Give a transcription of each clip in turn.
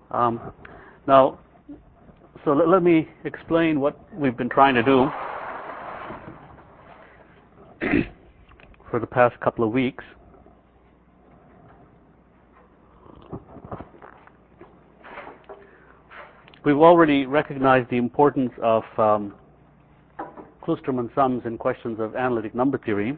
Um, now, so let me explain what we've been trying to do for the past couple of weeks. We've already recognized the importance of Kloosterman sums in questions of analytic number theory.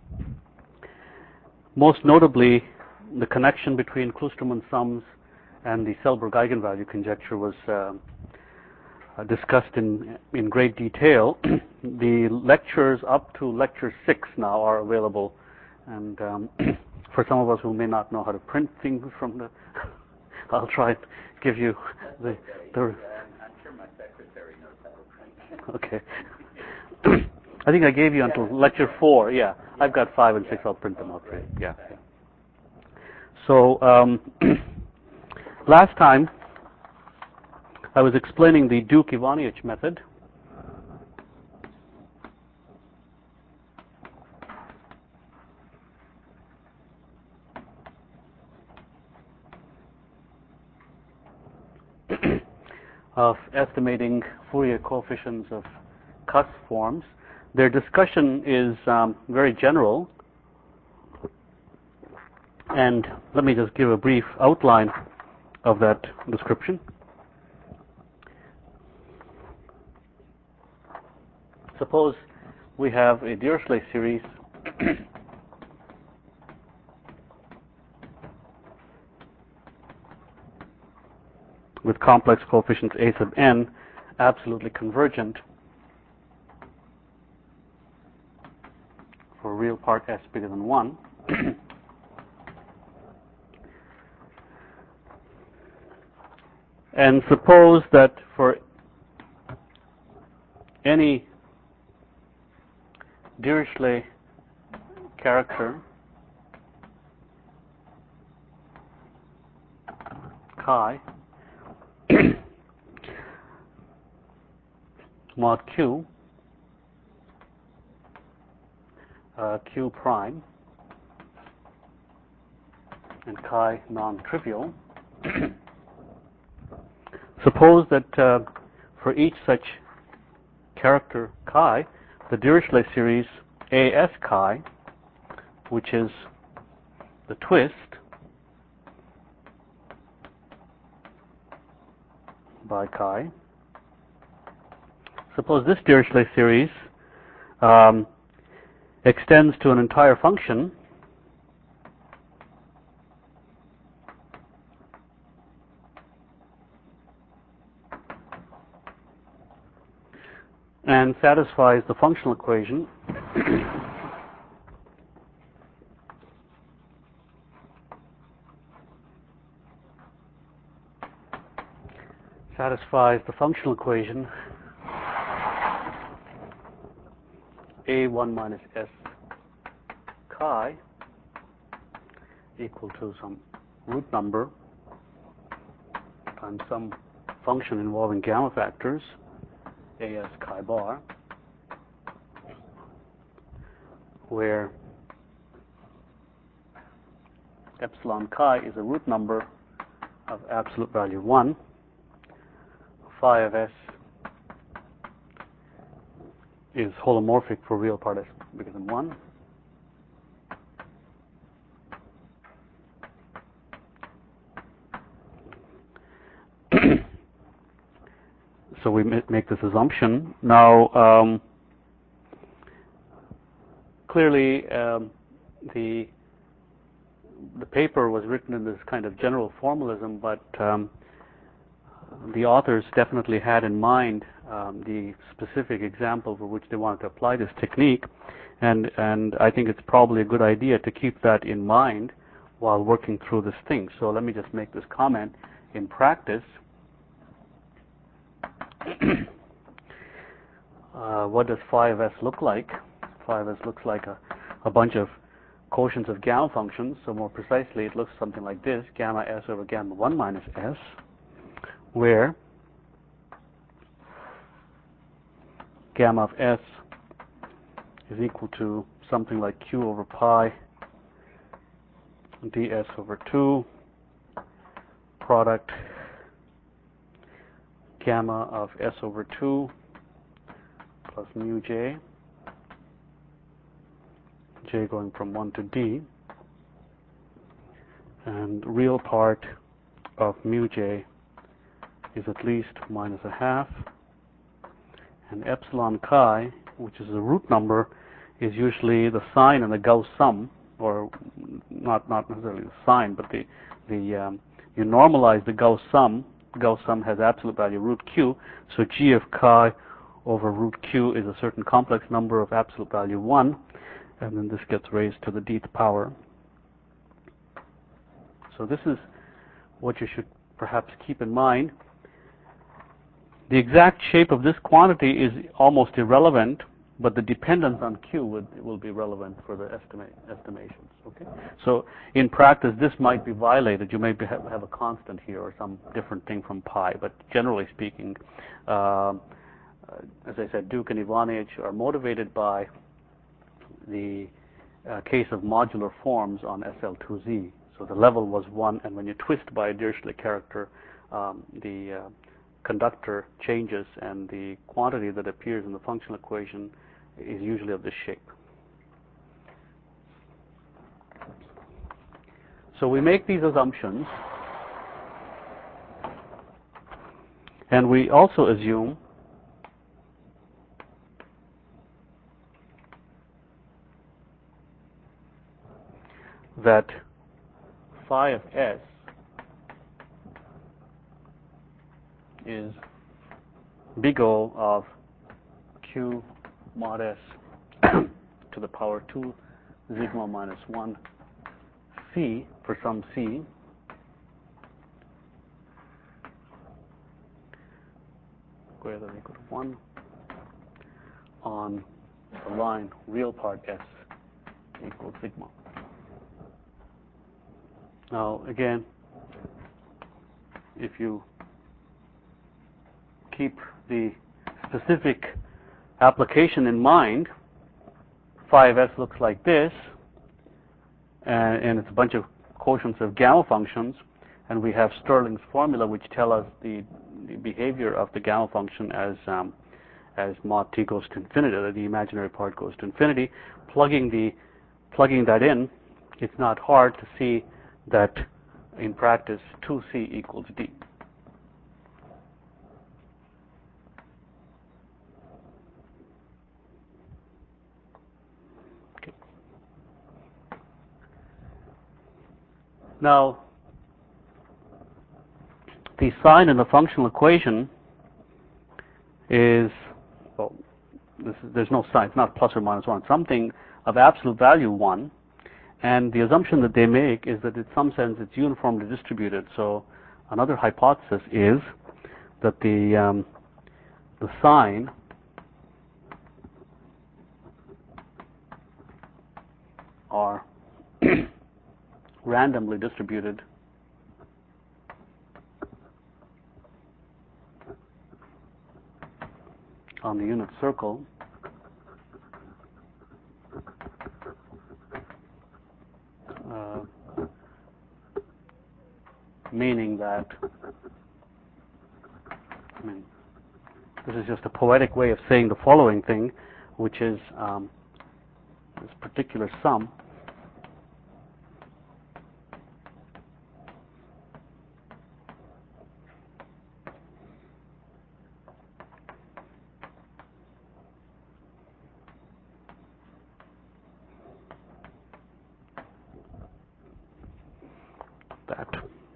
Most notably, the connection between Kloosterman sums and the Selberg eigenvalue conjecture was discussed in great detail. The lectures up to lecture 6 now are available, and for some of us who may not know how to print things from the I'll try and give you the I'm sure my secretary knows how to print. Okay. I think I gave you until lecture 4. Yeah, I've got 5 and 6. I'll print them out for you. Yeah. So last time I was explaining the Duke-Ivanic method. Of estimating Fourier coefficients of Cuss forms. Their discussion is very general, and let me just give a brief outline of that description. Suppose we have a Dirichlet series with complex coefficients a sub n absolutely convergent for real part s bigger than 1. And suppose that for any Dirichlet character chi mod q q prime and chi non-trivial. Suppose that for each such character chi, the Dirichlet series as chi, which is the twist by chi. Suppose this Dirichlet series extends to an entire function and satisfies the functional equation a1 minus s chi equal to some root number times some function involving gamma factors as chi bar, where epsilon chi is a root number of absolute value 1, phi of s is holomorphic for real part s bigger than 1. So we make this assumption. Now, clearly, the paper was written in this kind of general formalism, but the authors definitely had in mind the specific example for which they wanted to apply this technique, and I think it's probably a good idea to keep that in mind while working through this thing. So let me just make this comment. In practice, what does phi of s look like? Phi of s looks like a bunch of quotients of gamma functions. So more precisely, it looks something like this: gamma s over gamma 1 minus s, where gamma of s is equal to something like q over pi ds over 2 product gamma of S over 2 plus mu j, j going from 1 to d, and real part of mu j is at least minus a half, and epsilon chi, which is the root number, is usually the sign in the Gauss sum, or not necessarily the sign, but you normalize the Gauss sum. Gauss sum has absolute value root q, so g of chi over root q is a certain complex number of absolute value 1, and then this gets raised to the dth power. So this is what you should perhaps keep in mind. The exact shape of this quantity is almost irrelevant, but the dependence on q will be relevant for the estimations. Okay, so in practice this might be violated. You may have a constant here or some different thing from pi, but generally speaking, as I said, Duke and Ivanich are motivated by the case of modular forms on SL2Z. So the level was 1, and when you twist by a Dirichlet character, the conductor changes, and the quantity that appears in the functional equation is usually of this shape. So we make these assumptions, and we also assume that phi of s is big O of q mod s to the power 2 sigma minus 1 c for some c greater than or equal to 1 on the line real part s equals sigma. Now again, if you keep the specific application in mind, phi of s looks like this, and it's a bunch of quotients of gamma functions, and we have Stirling's formula which tell us the behavior of the gamma function as mod t goes to infinity, the imaginary part goes to infinity. Plugging that in, it's not hard to see that in practice 2c equals d. Okay. Now, the sign in the functional equation is, well, there's no sign, it's not plus or minus 1, something of absolute value 1. And the assumption that they make is that in some sense it's uniformly distributed. So another hypothesis is that the sign are randomly distributed on the unit circle, meaning that, this is just a poetic way of saying the following thing, which is this particular sum that.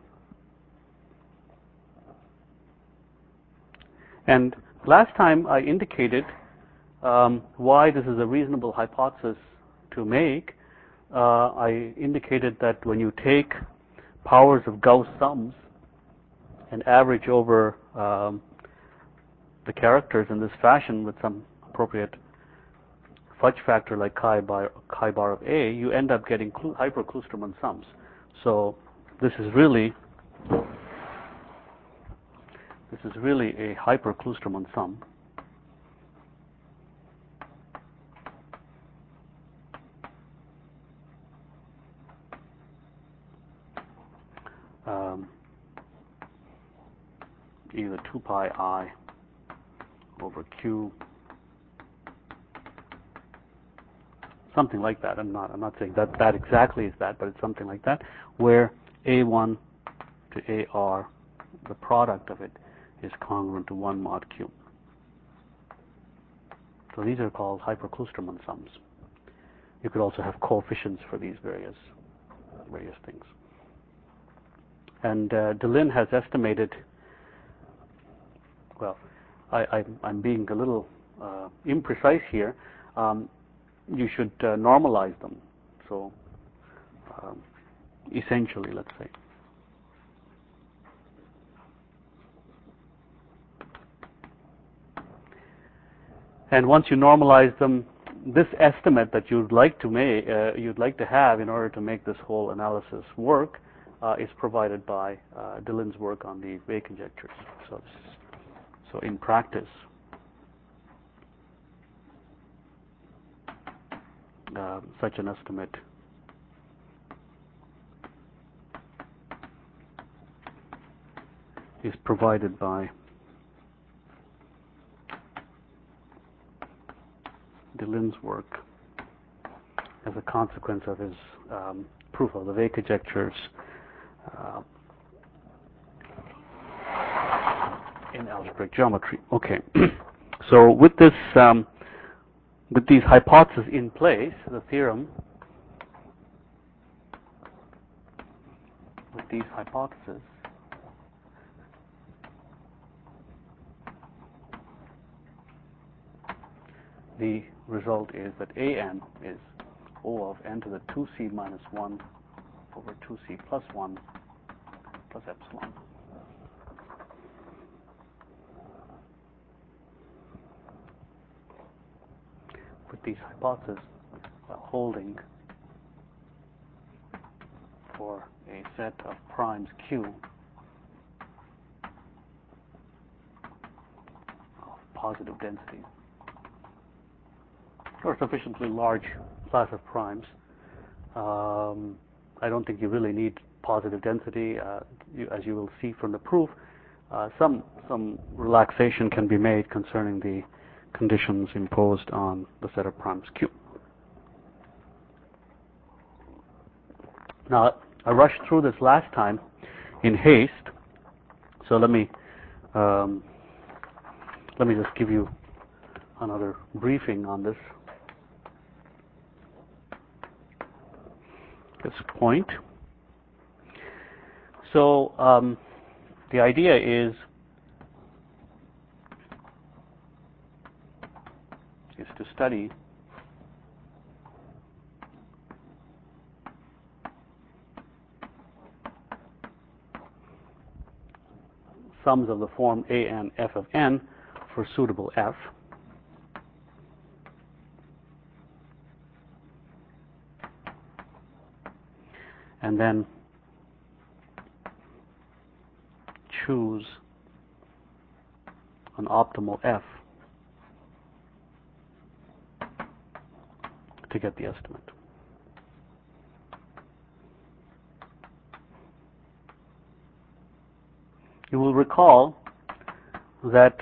And last time I indicated why this is a reasonable hypothesis to make. I indicated that when you take powers of Gauss sums and average over the characters in this fashion with some appropriate fudge factor like chi bar of A, you end up getting hyper-Kloosterman sums. So this is really a hyper-Kloosterman sum. either 2 pi I over Q, something like that. I'm not saying that exactly is that, but it's something like that, where A1 to AR, the product of it, is congruent to 1 mod Q. So these are called Hyperkloosterman sums. You could also have coefficients for these various things. And Deligne has estimated, well, I'm being a little imprecise here. You should normalize them. So essentially, let's say. And once you normalize them, this estimate that you'd like to have in order to make this whole analysis work is provided by Deligne's work on the Weil conjectures. So in practice, such an estimate is provided by Deligne's work as a consequence of his proof of the Weil conjectures in algebraic geometry. Okay, so with this, with these hypotheses in place, the theorem with these hypotheses the result is that AN is O of n to the 2c minus 1 over 2c plus 1 plus epsilon. With these hypotheses holding for a set of primes Q of positive density, or a sufficiently large class of primes. I don't think you really need positive density. As you will see from the proof, some relaxation can be made concerning the conditions imposed on the set of primes Q. Now, I rushed through this last time in haste, so let me just give you another briefing on this point. So the idea is to study sums of the form AN F of n for suitable F. And then choose an optimal F to get the estimate. You will recall that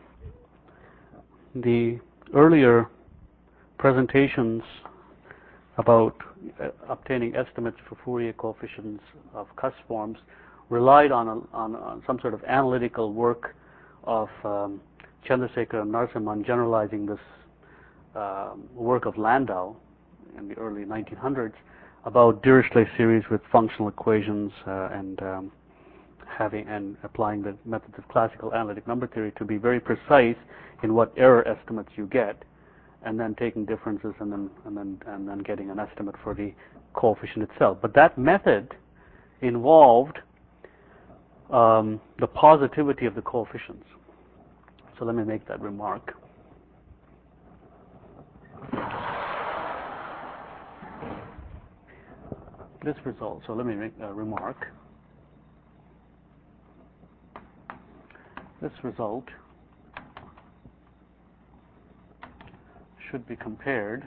the earlier presentations about obtaining estimates for Fourier coefficients of Cuss forms relied on some sort of analytical work of Chandrasekhar and Narasimhan generalizing this work of Landau in the early 1900s about Dirichlet series with functional equations and applying the methods of classical analytic number theory to be very precise in what error estimates you get, and then taking differences and then getting an estimate for the coefficient itself. But that method involved the positivity of the coefficients. So let me make that remark. This result, so let me make a remark. This result should be compared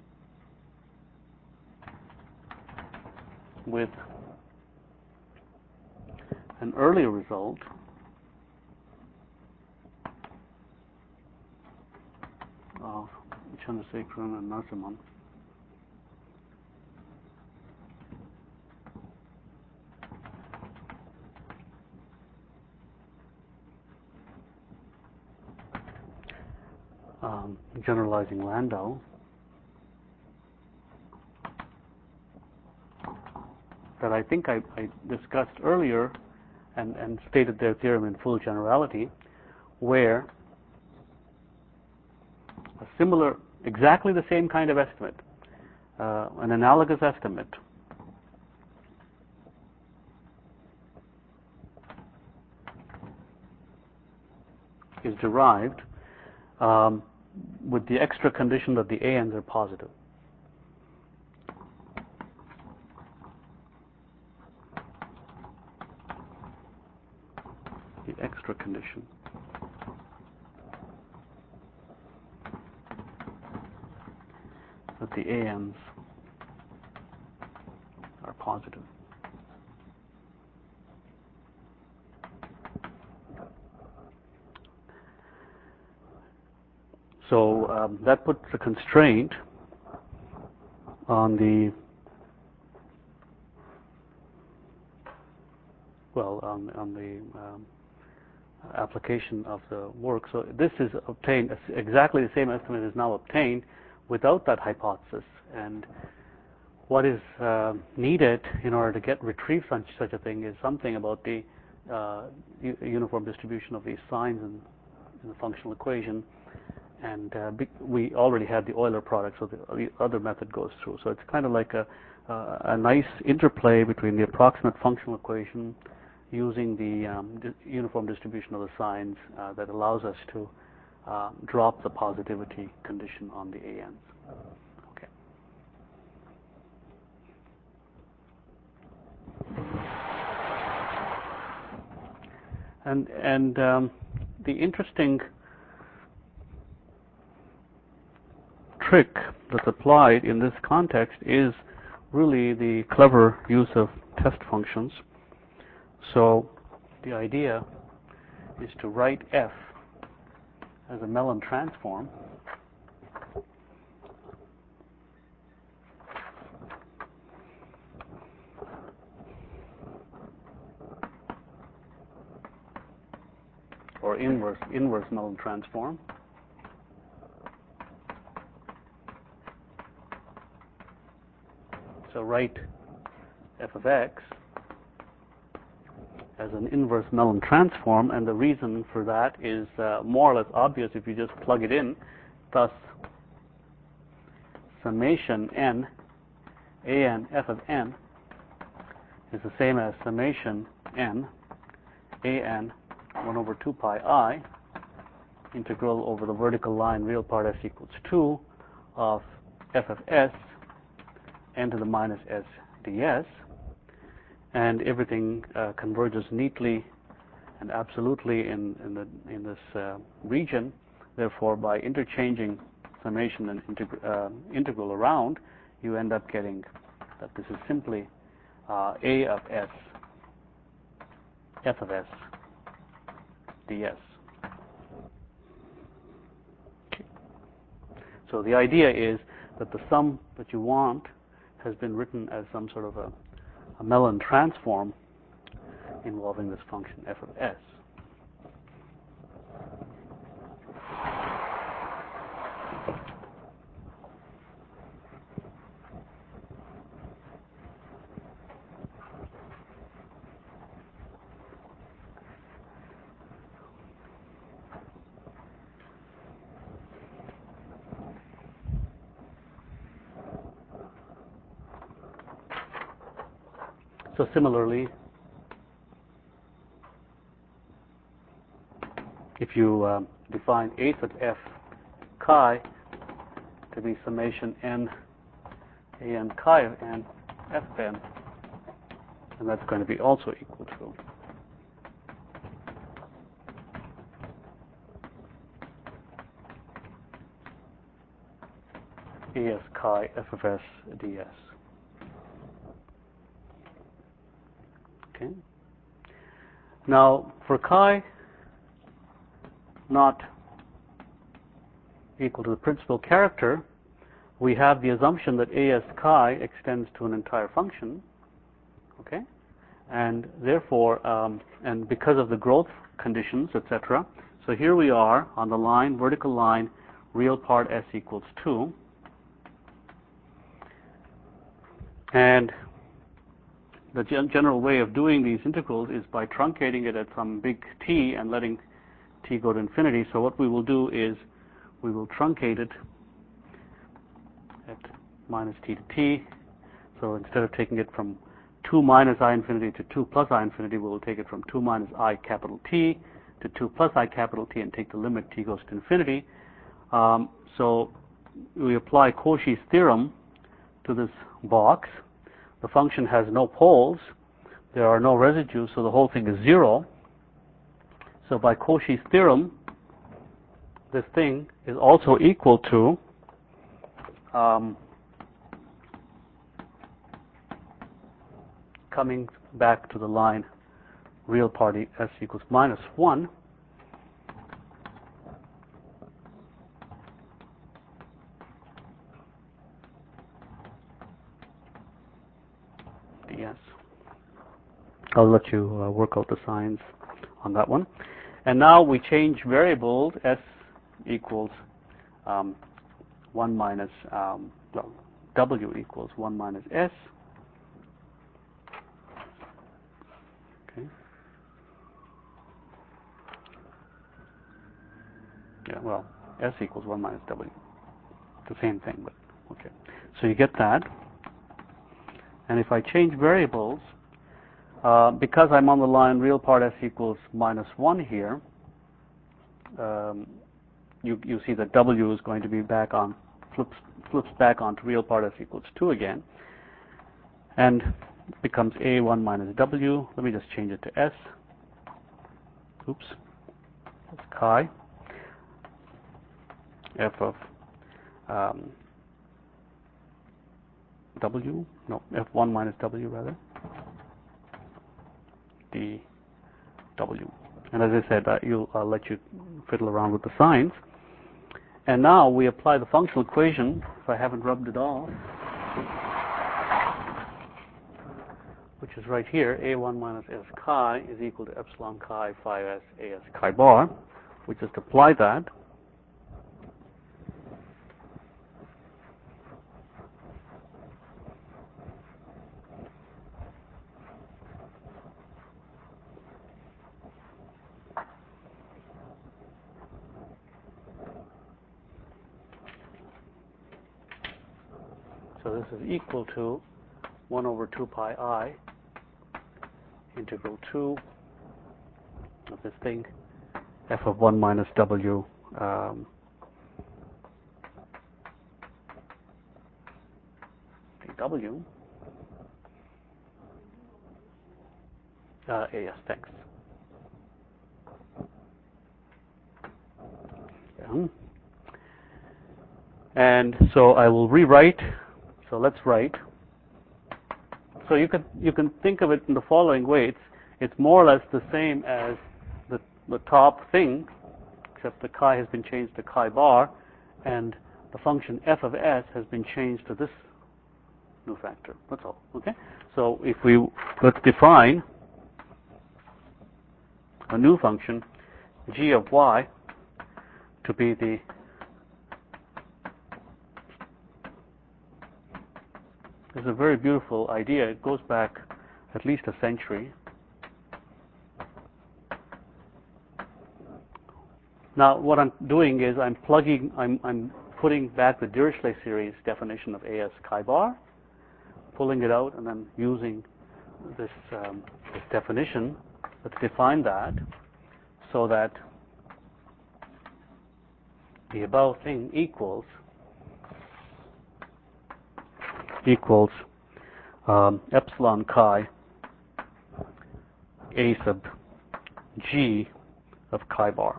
with an earlier result of Chandrasekharan and Narasimhan. Generalizing Landau, that I think I discussed earlier and stated their theorem in full generality, where a similar, exactly the same kind of estimate, an analogous estimate, is derived with the extra condition that the ANs are positive. The extra condition that the ANs are positive. So that puts a constraint on the application of the work. So this is obtained, exactly the same estimate is now obtained without that hypothesis. And what is needed in order to retrieve such a thing is something about the uniform distribution of these signs in the functional equation. And we already had the Euler product, so the other method goes through. So it's kind of like a nice interplay between the approximate functional equation using the uniform distribution of the signs that allows us to drop the positivity condition on the ANs. Okay. And the interesting trick that's applied in this context is really the clever use of test functions. So the idea is to write f as a Mellin transform or inverse Mellin transform. So write f of x as an inverse Mellin transform, and the reason for that is more or less obvious if you just plug it in. Thus, summation n an f of n is the same as summation n an 1 over 2 pi I integral over the vertical line real part s equals 2 of f of s n to the minus s ds, and everything converges neatly and absolutely in this region. Therefore, by interchanging summation and integral around, you end up getting that this is simply a of s f of s ds. Okay. So the idea is that the sum that you want has been written as some sort of a Mellin transform involving this function f of s. So similarly, if you define eighth of f chi to be summation n an chi of n f of n, and that's going to be also equal to as chi f of s ds. Okay. Now, for chi not equal to the principal character, we have the assumption that as chi extends to an entire function, okay? And therefore, and because of the growth conditions, etc. So here we are on the line, vertical line, real part s equals 2. And the general way of doing these integrals is by truncating it at some big t and letting t go to infinity. So what we will do is we will truncate it at minus t to t. So instead of taking it from 2 minus I infinity to 2 plus I infinity, we will take it from 2 minus I capital T to 2 plus I capital T and take the limit t goes to infinity. So we apply Cauchy's theorem to this box. The function has no poles. There are no residues, so the whole thing is 0. So by Cauchy's theorem, this thing is also equal to coming back to the line real part s equals minus 1. ds. I'll let you work out the signs on that one. And now we change variables. S equals 1 minus, w equals 1 minus s. Okay. Yeah, well, s equals 1 minus w. It's the same thing, but okay. So you get that. And if I change variables, because I'm on the line real part s equals minus 1 here, you see that w is going to be back on, flips back onto real part s equals 2 again, and becomes a1 minus w. Let me just change it to s. Oops. That's chi. F of w, no, f1 minus w rather, dw. And as I said, I'll let you fiddle around with the signs. And now we apply the functional equation, if I haven't rubbed it off, which is right here, a1 minus s chi is equal to epsilon chi phi s as chi bar. We just apply that. So this is equal to 1 over 2 pi I integral 2 of this thing, f of 1 minus w dw. Yes, thanks. Yeah. And so I will rewrite. So let's write. So you can think of it in the following way. It's more or less the same as the top thing, except the chi has been changed to chi bar, and the function f of s has been changed to this new factor. That's all. Okay. So if let's define a new function, g of y, to be the is a very beautiful idea. It goes back at least a century. Now, what I'm doing is I'm putting back the Dirichlet series definition of as chi bar, pulling it out, and then using this definition. Let's define that so that the above thing equals epsilon chi a sub g of chi bar.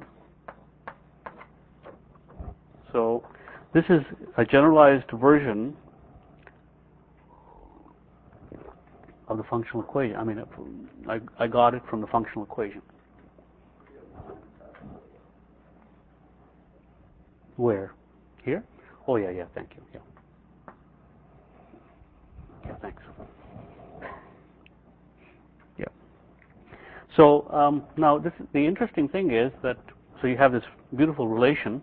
So this is a generalized version of the functional equation. I mean, I got it from the functional equation. Where? Here? Oh, yeah, thank you. Yeah, thanks. Yeah. So now the interesting thing is that, so you have this beautiful relation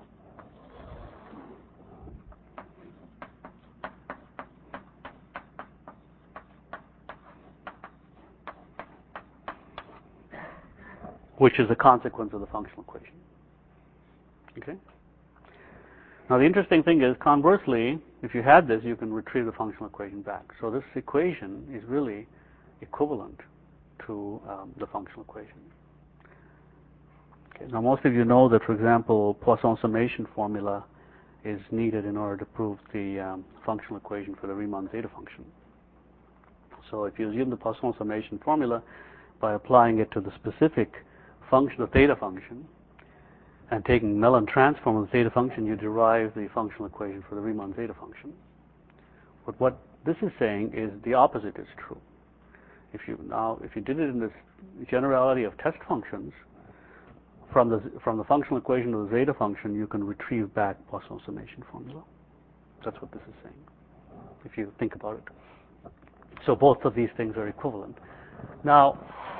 which is a consequence of the functional equation. Okay? Now the interesting thing is, conversely, if you had this, you can retrieve the functional equation back. So this equation is really equivalent to the functional equation. Okay. Now most of you know that, for example, Poisson summation formula is needed in order to prove the functional equation for the Riemann zeta function. So if you assume the Poisson summation formula by applying it to the specific function, the theta function, and taking Mellin transform of the theta function, you derive the functional equation for the Riemann zeta function. But what this is saying is the opposite is true. If you did it in this generality of test functions, from the functional equation of the zeta function, you can retrieve back Poisson summation formula. That's what this is saying, if you think about it. So both of these things are equivalent. Now,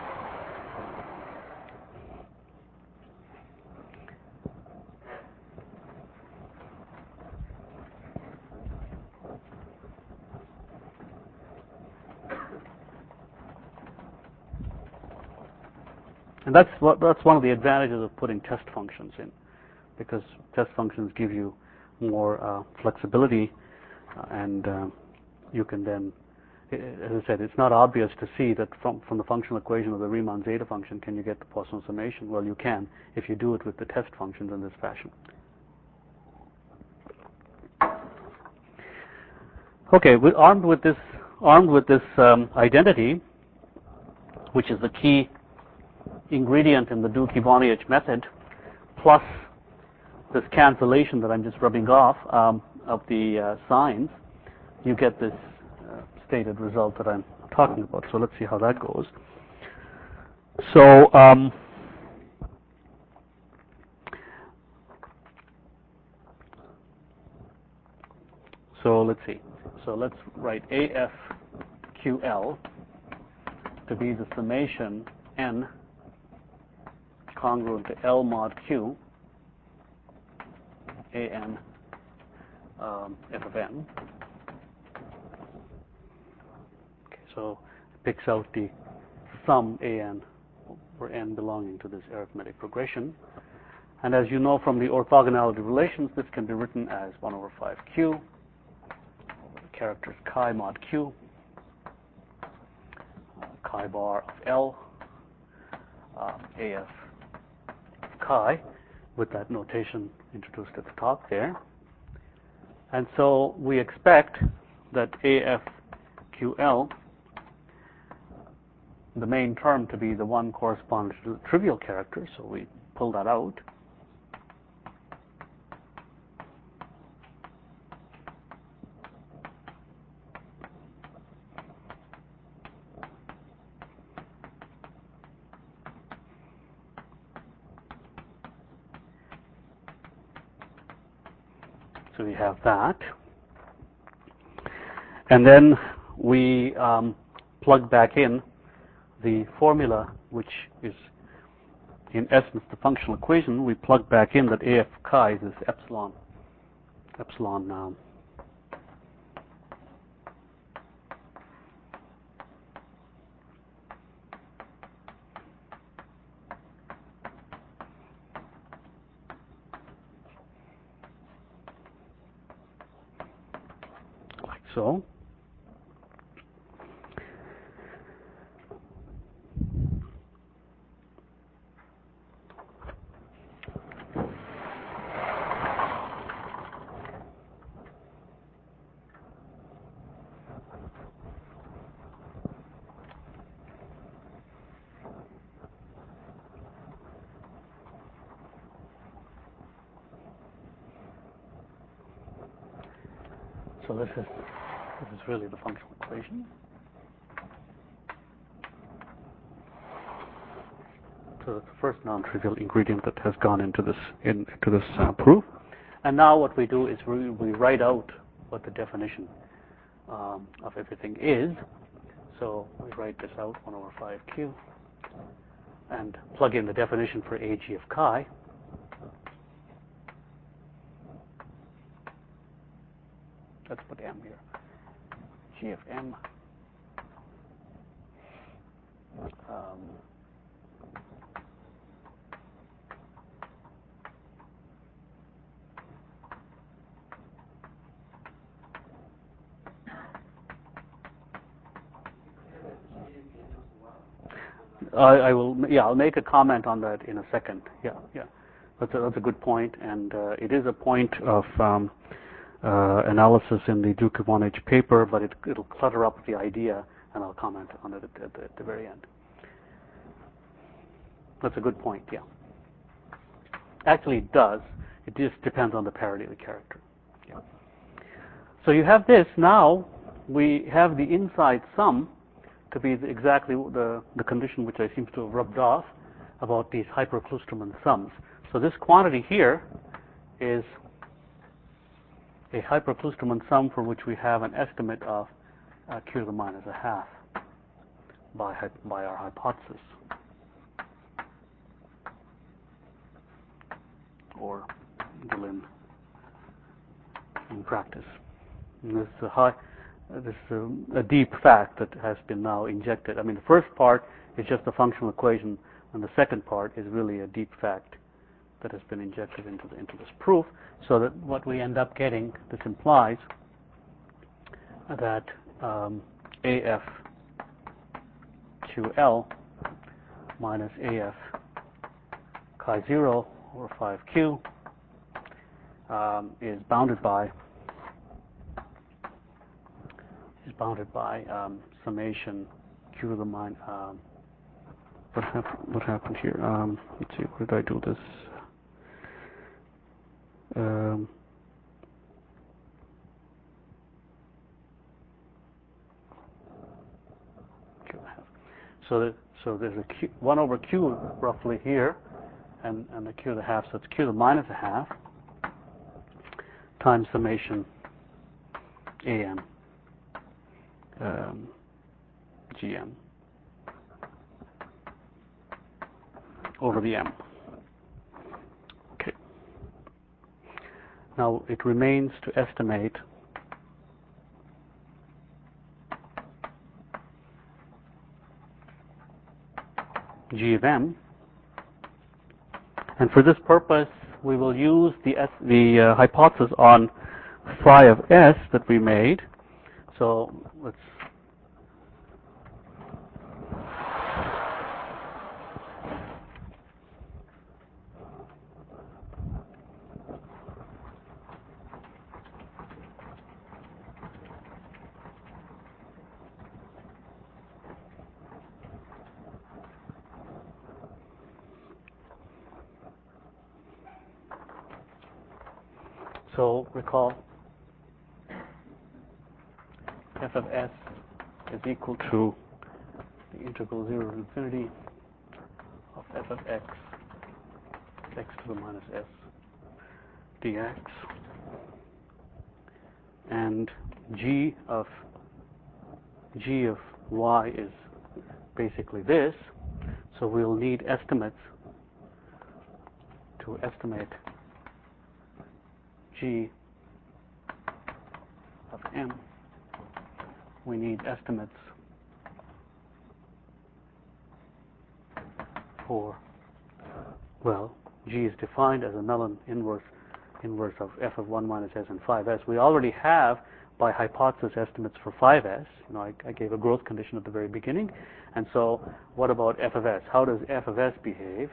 and that's one of the advantages of putting test functions in, because test functions give you more flexibility, and you can then, as I said, it's not obvious to see that from the functional equation of the Riemann zeta function can you get the Poisson summation. Well, you can if you do it with the test functions in this fashion. Okay, armed with this identity, which is the key ingredient in the Dulci-Bonniach method, plus this cancellation that I'm just rubbing off of the signs, you get this stated result that I'm talking about. So let's see how that goes. So let's see. So let's write AFQL to be the summation n congruent to L mod Q an f of n. Okay, so it picks out the sum an for n belonging to this arithmetic progression. And as you know from the orthogonality relations, this can be written as 1 over 5q, the characters chi mod q, chi bar of L, AF chi, with that notation introduced at the top there. And so we expect that AFQL, the main term, to be the one corresponding to the trivial character, so we pull that out. So we have that. And then we plug back in the formula, which is in essence the functional equation. We plug back in that AF chi is this epsilon like so. So this is really the functional equation. So that's the first non-trivial ingredient that has gone into this proof. And now what we do is we write out what the definition of everything is. So we write this out 1 over 5q and plug in the definition for AG of chi. Let's put m here. G of m. I will. Yeah, I'll make a comment on that in a second. Yeah. That's a good point, and it is a point of analysis in the Duke-Ivanich paper, but it'll clutter up the idea, and I'll comment on it at the very end. That's a good point. Yeah. Actually, it does. It just depends on the parity of the character. Yeah. So you have this. Now we have the inside sum to be exactly the condition which I seem to have rubbed off about these hyperkloosterman sums. So this quantity here is a hyperkloosterman sum for which we have an estimate of q to the minus a half by our hypothesis, or Berlin in practice. And this is a deep fact that has been now injected. I mean, the first part is just a functional equation, and the second part is really a deep fact that has been injected into this proof, so that what we end up getting, this implies that AF QL minus AF chi 0 over 5q is bounded by summation q to the minus. What happened here? Let's see. Where did I do this? So there's a q, 1 over q roughly here, and the q to the half. So it's q to the minus a half times summation am gm over the m. Okay. Now it remains to estimate g of m, and for this purpose we will use the hypothesis on phi of s that we made. So let's recall f of s is equal to the integral 0 to infinity of f of x to the minus s dx, and g of y is basically this. So we'll need estimates to estimate g of m. We need estimates for, well, g is defined as a null inverse of f of 1 minus s and 5s. We already have by hypothesis estimates for 5s. You know, I gave a growth condition at the very beginning. And so what about f of s? How does f of s behave?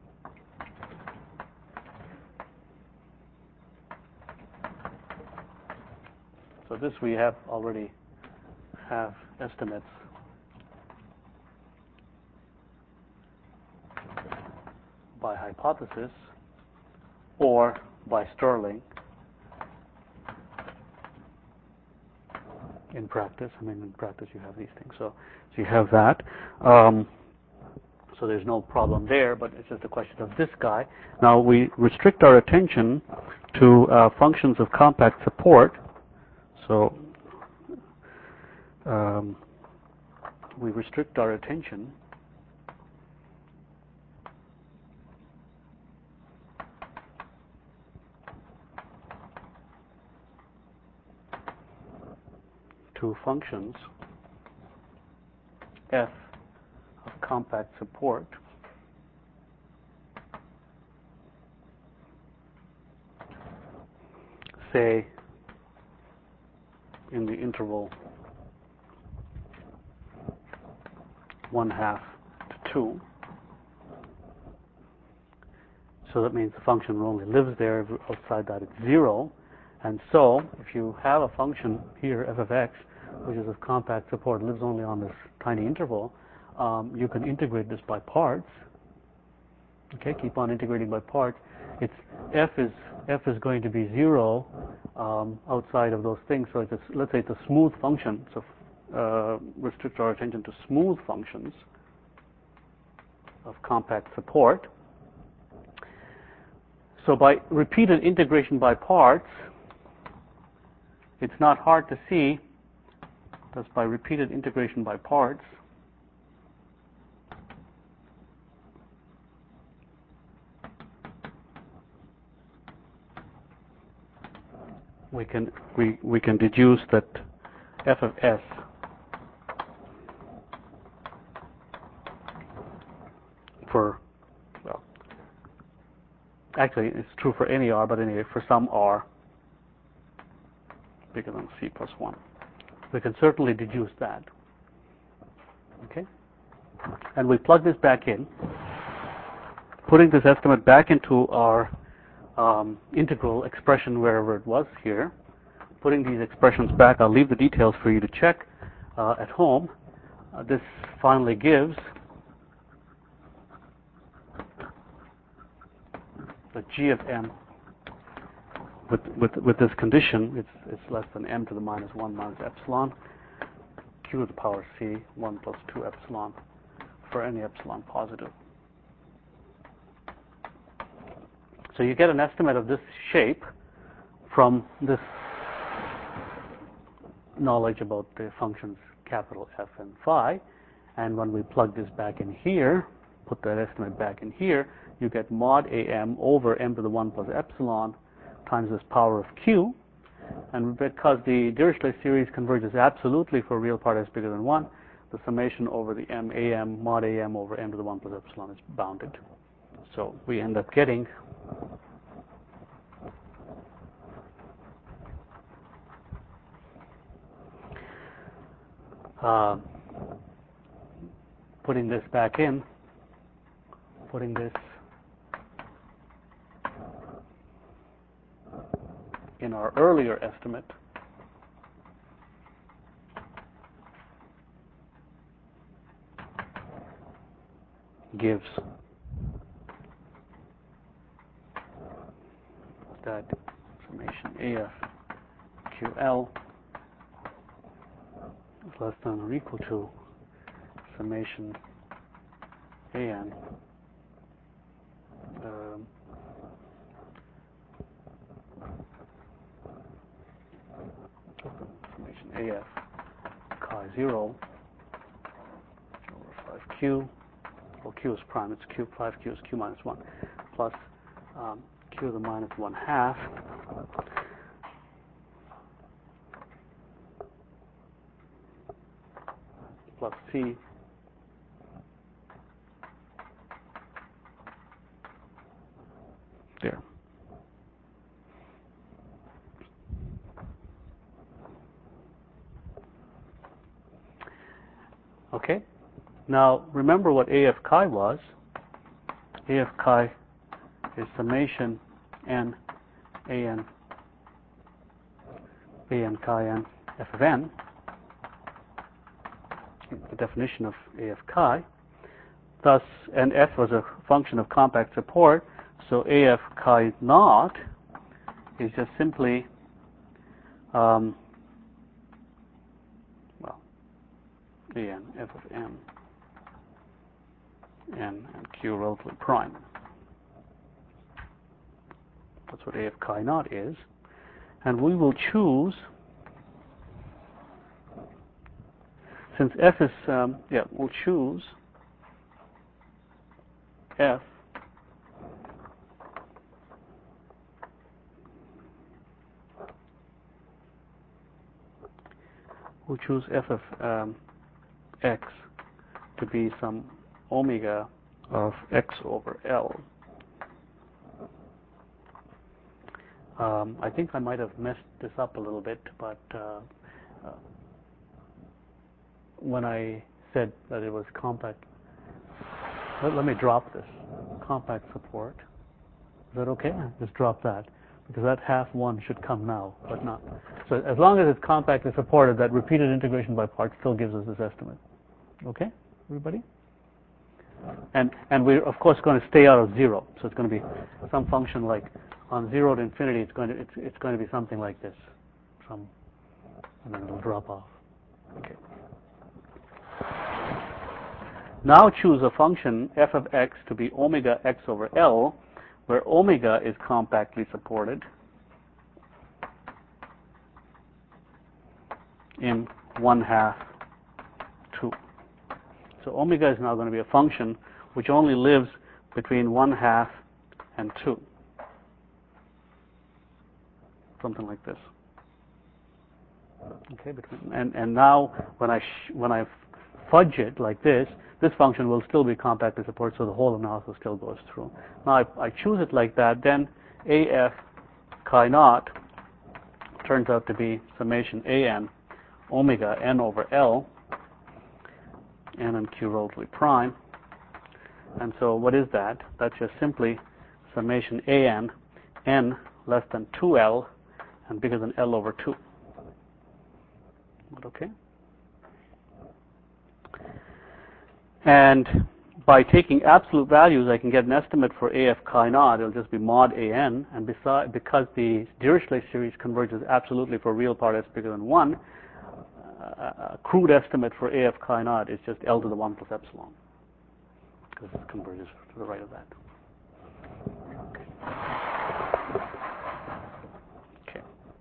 So this we have already have estimates by hypothesis or by Stirling in practice. I mean, in practice you have these things. So you have that. So there's no problem there, but it's just a question of this guy. Now we restrict our attention to functions of compact support. So we restrict our attention to functions f of compact support say in the interval 1/2 to 2. So that means the function only lives there. Outside that it's 0. And so if you have a function here, f of x, which is of compact support, lives only on this tiny interval, you can integrate this by parts. Okay, keep on integrating by parts. It's f is going to be 0 outside of those things. So let's say it's a smooth function. So restrict our attention to smooth functions of compact support. So by repeated integration by parts, it's not hard to see that by repeated integration by parts, we can deduce that f of s for, well, actually it's true for any r, but anyway, for some r bigger than c plus 1. We can certainly deduce that. Okay? And we plug this back in, putting this estimate back into our integral expression wherever it was here, putting these expressions back. I'll leave the details for you to check at home. This finally gives the g of m with this condition. It's less than m to the minus 1 minus epsilon q to the power c 1 plus 2 epsilon for any epsilon positive. So you get an estimate of this shape from this knowledge about the functions capital F and phi. And when we plug this back in here, put that estimate back in here, you get mod am over m to the 1 plus epsilon times this power of q. And because the Dirichlet series converges absolutely for real part s bigger than 1, the summation over the am mod am over m to the 1 plus epsilon is bounded. So we end up getting putting this back in, putting this in our earlier estimate, gives that summation AF QL is less than or equal to summation AN summation AF chi 0 over 5q. Well, q is prime, it's q, 5q is q minus 1, plus q to the minus 1/2 plus c there. Okay. Now remember what AF chi was. AF chi is summation n an chi n f of n. The definition of AF chi. Thus, and f was a function of compact support, so AF chi naught is just simply well, an f of m n, and q relatively prime. That's what a of chi naught is. And we will choose, since f is, we'll choose f we'll choose f of x to be some omega of x over L. I think I might have messed this up a little bit, but when I said that it was compact, let me drop this. Compact support. Is that okay? Just drop that, because that half one should come now, but not. So as long as it's compactly supported, that repeated integration by parts still gives us this estimate. Okay, everybody? And we're of course going to stay out of 0. So it's going to be some function like on 0 to infinity. It's going to be something like this, and then it'll drop off. Okay. Now choose a function f of x to be omega x over L, where omega is compactly supported in 1/2 2. So omega is now going to be a function which only lives between 1/2 and 2. Something like this. Okay, and now when I fudge it like this function will still be compactly supported, so the whole analysis still goes through. Now I choose it like that, then AF chi naught turns out to be summation AN omega n over L, n and q relatively prime. And so what is that? That's just simply summation AN n less than 2L and bigger than L over 2. Okay? And by taking absolute values, I can get an estimate for AF chi naught. It'll just be mod AN. And because the Dirichlet series converges absolutely for real part s bigger than 1, a crude estimate for AF chi naught is just L to the 1 plus epsilon, because it converges to the right of that. Okay.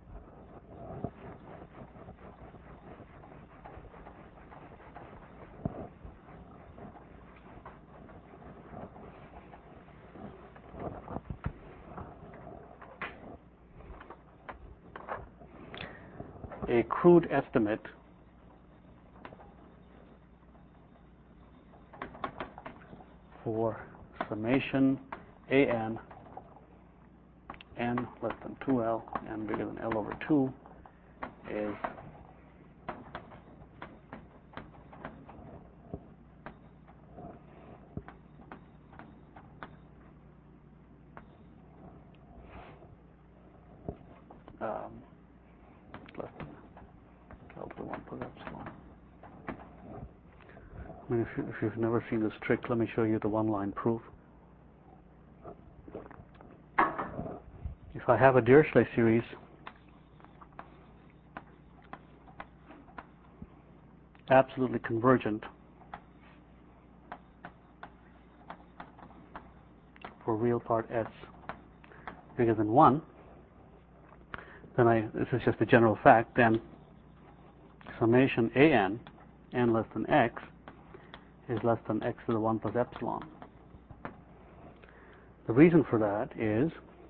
A crude estimate for summation AN n less than 2L and bigger than L over 2 is less than L to the 1 plus epsilon. I mean, if you've never seen this trick, let me show you the one-line proof. If I have a Dirichlet series absolutely convergent for real part s bigger than 1, then this is just a general fact, then summation AN, n less than x, is less than x to the 1 plus epsilon. The reason for that is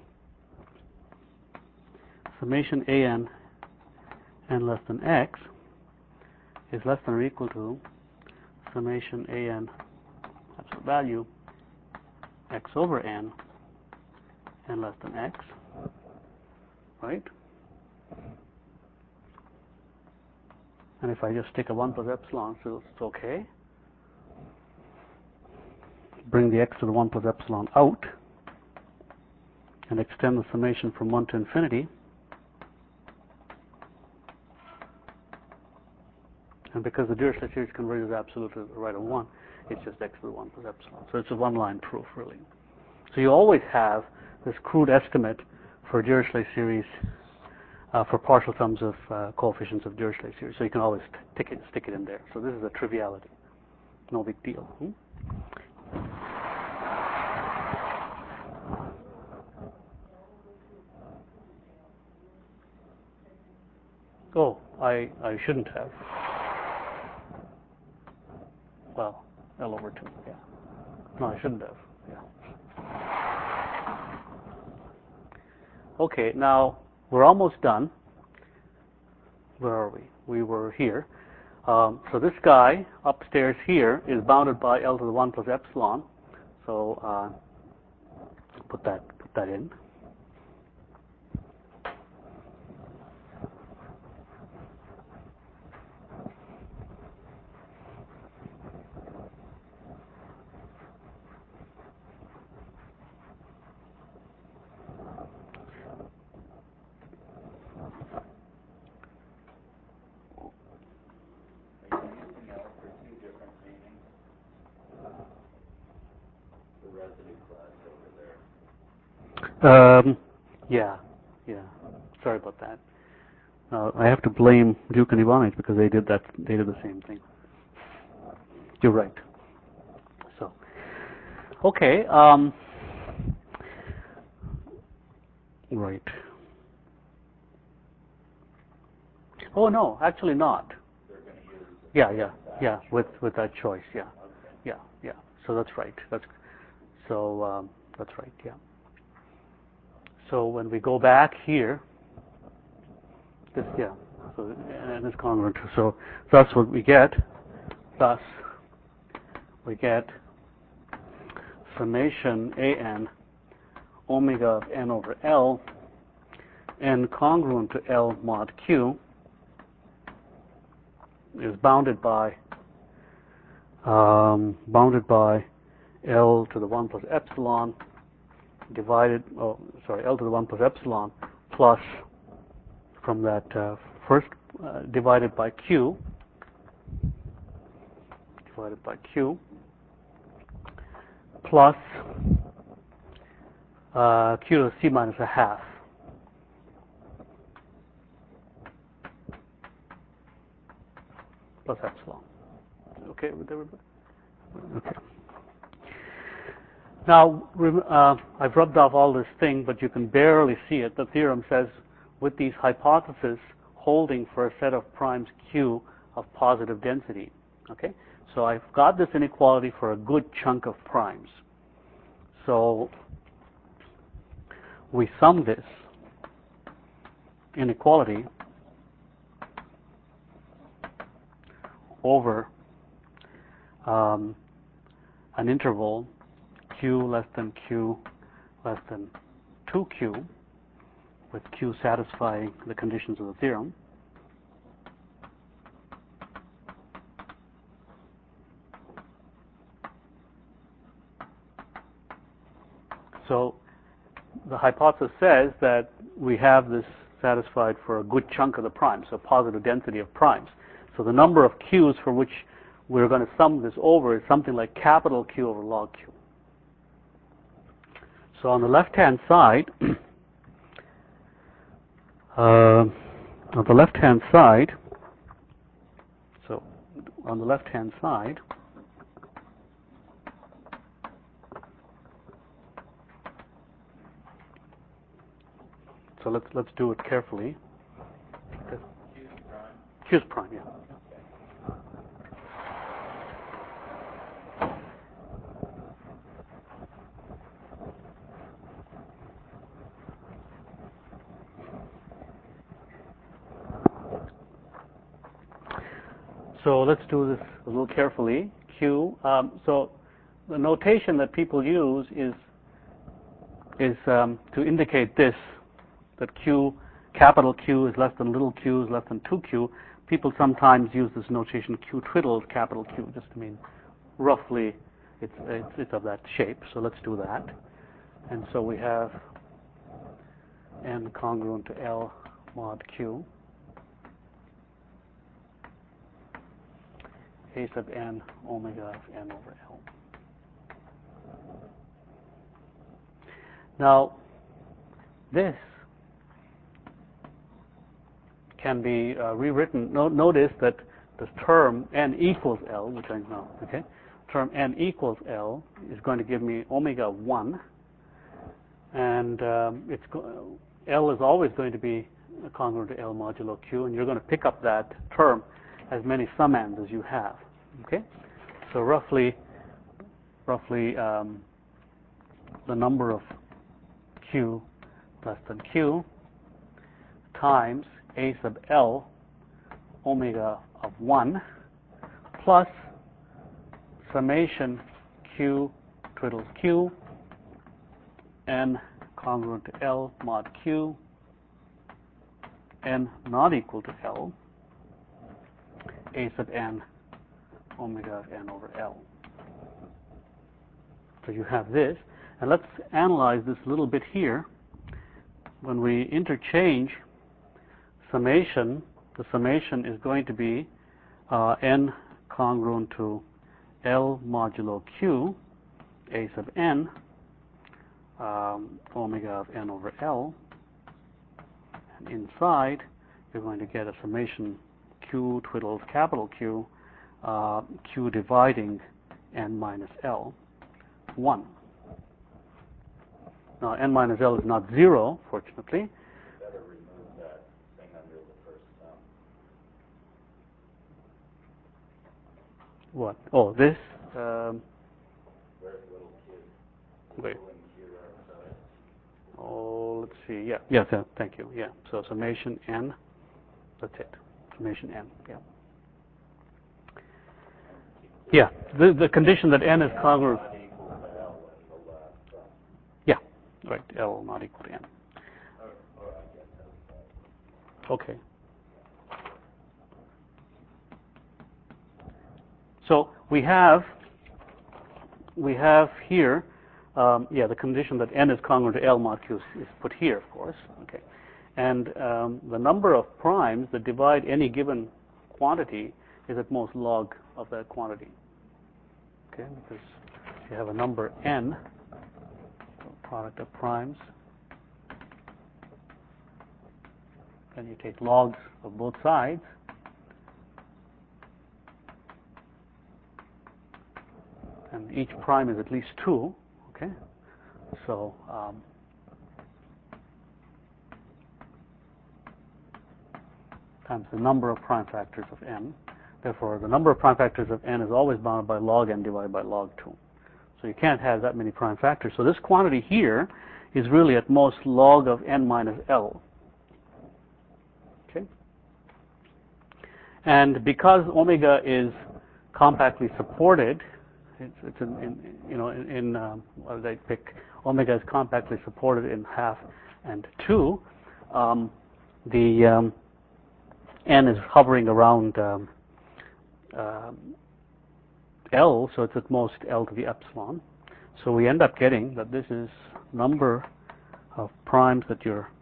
summation AN, n less than x, is less than or equal to summation AN absolute value x over n less than x, right? And if I just stick a 1 plus epsilon, so it's okay. Bring the x to the 1 plus epsilon out and extend the summation from 1 to infinity. And because the Dirichlet series converges absolutely to the right of 1, it's just x to the 1 plus epsilon. So it's a one-line proof, really. So you always have this crude estimate for Dirichlet series for partial sums of coefficients of Dirichlet series. So you can always stick it in there. So this is a triviality. No big deal. I shouldn't have. Well, L over 2, yeah. No, I shouldn't have, yeah. Okay, now we're almost done. Where are we? We were here. So this guy upstairs here is bounded by L to the 1 plus epsilon. So put that in. Are you using L for two different meanings? The residue class over there. Yeah. Sorry about that. I have to blame Duke and Ivanich because they did the same thing. You're right. So, okay. Right. Oh no, actually not. They're going to use Yeah. With that choice, yeah. Okay. Yeah. So that's right. That's right. Yeah. So when we go back here, this So and it's congruent. So that's what we get. Thus, we get summation an omega of n over L, n congruent to L mod Q, is bounded by L to the 1 plus epsilon L to the 1 plus epsilon plus from that first divided by Q plus Q to the C minus a half plus epsilon. Okay with everybody? Okay. Now, I've rubbed off all this thing, but you can barely see it. The theorem says, with these hypotheses holding for a set of primes Q of positive density. Okay? So I've got this inequality for a good chunk of primes. So we sum this inequality over an interval Q less than Q less than 2Q, with Q satisfying the conditions of the theorem. So the hypothesis says that we have this satisfied for a good chunk of the primes, so positive density of primes. So the number of Q's for which we're going to sum this over is something like capital Q over log Q. So on the left-hand side, so let's do it carefully. Q's prime, yeah. So let's do this a little carefully. Q. So the notation that people use is to indicate this, that capital Q is less than little q is less than 2Q. People sometimes use this notation Q twiddles capital Q, just to mean roughly it's of that shape. So let's do that. And so we have n congruent to L mod Q. A sub n omega of n over L. Now, this can be rewritten. Notice that this term n equals L, which I know, okay? Term n equals L is going to give me omega 1, and L is always going to be congruent to L modulo Q, and you're going to pick up that term as many summands as you have. Okay, so roughly the number of Q less than Q times A sub L omega of 1 plus summation Q twiddles Q n congruent to L mod Q n not equal to L A sub n omega of n over L. So you have this, and let's analyze this a little bit here. When we interchange summation, the summation is going to be n congruent to L modulo Q A sub n omega of n over L, and inside you're going to get a summation Q twiddles capital Q Q dividing n minus L 1. Now n minus L is not 0, fortunately. Better remove that thing under the first sum. What? Oh, this? Where's little Q? Wait. Little and Q are outside. Oh, let's see. Yeah. Yes. Thank you. Yeah. So summation n. That's it. Summation n. Yeah. Yeah. The condition that n is congruent. Not equal to L in the last sum. Yeah. Right. L not equal to n. Or I guess outside. Okay. So we have here, the condition that n is congruent to L mod Q is put here, of course. Okay, and the number of primes that divide any given quantity is at most log of that quantity. Okay, because you have a number n, product of primes, and you take logs of both sides. And each prime is at least 2, okay? So times the number of prime factors of n. Therefore, the number of prime factors of n is always bounded by log n divided by log 2. So you can't have that many prime factors. So this quantity here is really at most log of n minus L. Okay? And because omega is compactly supported, it's what did I pick? Omega is compactly supported in half and 2. The n is hovering around L, so it's at most L to the epsilon. So we end up getting that this is number of primes in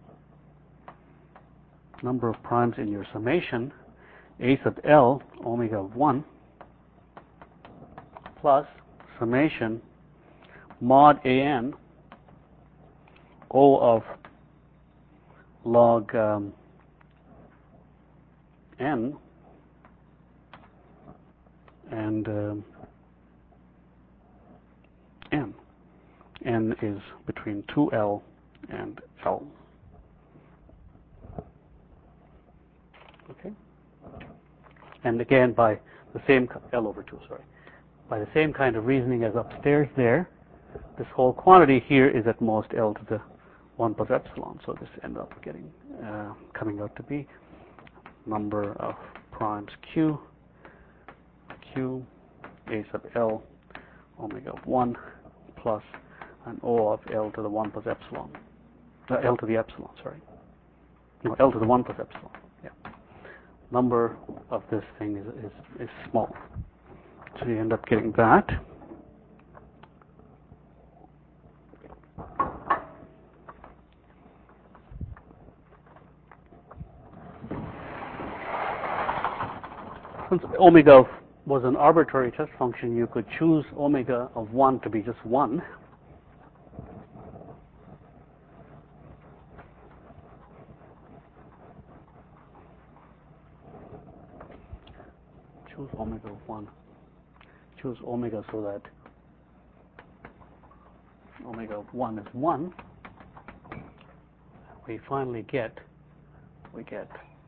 your summation A sub L omega of 1 plus summation mod an O of log n and n is between 2L and L. Okay, and again by the same L over 2. Sorry. By the same kind of reasoning as upstairs there, this whole quantity here is at most L to the 1 plus epsilon. So this ends up getting, coming out to be number of primes Q A sub L omega of 1 plus an O of L to the 1 plus epsilon. L to the epsilon, sorry. No, L to the 1 plus epsilon. Yeah. Number of this thing is small. So you end up getting that. Since omega was an arbitrary test function, you could choose omega of 1 to be just 1. Choose omega of 1. Choose omega so that omega of 1 is 1. We finally get we get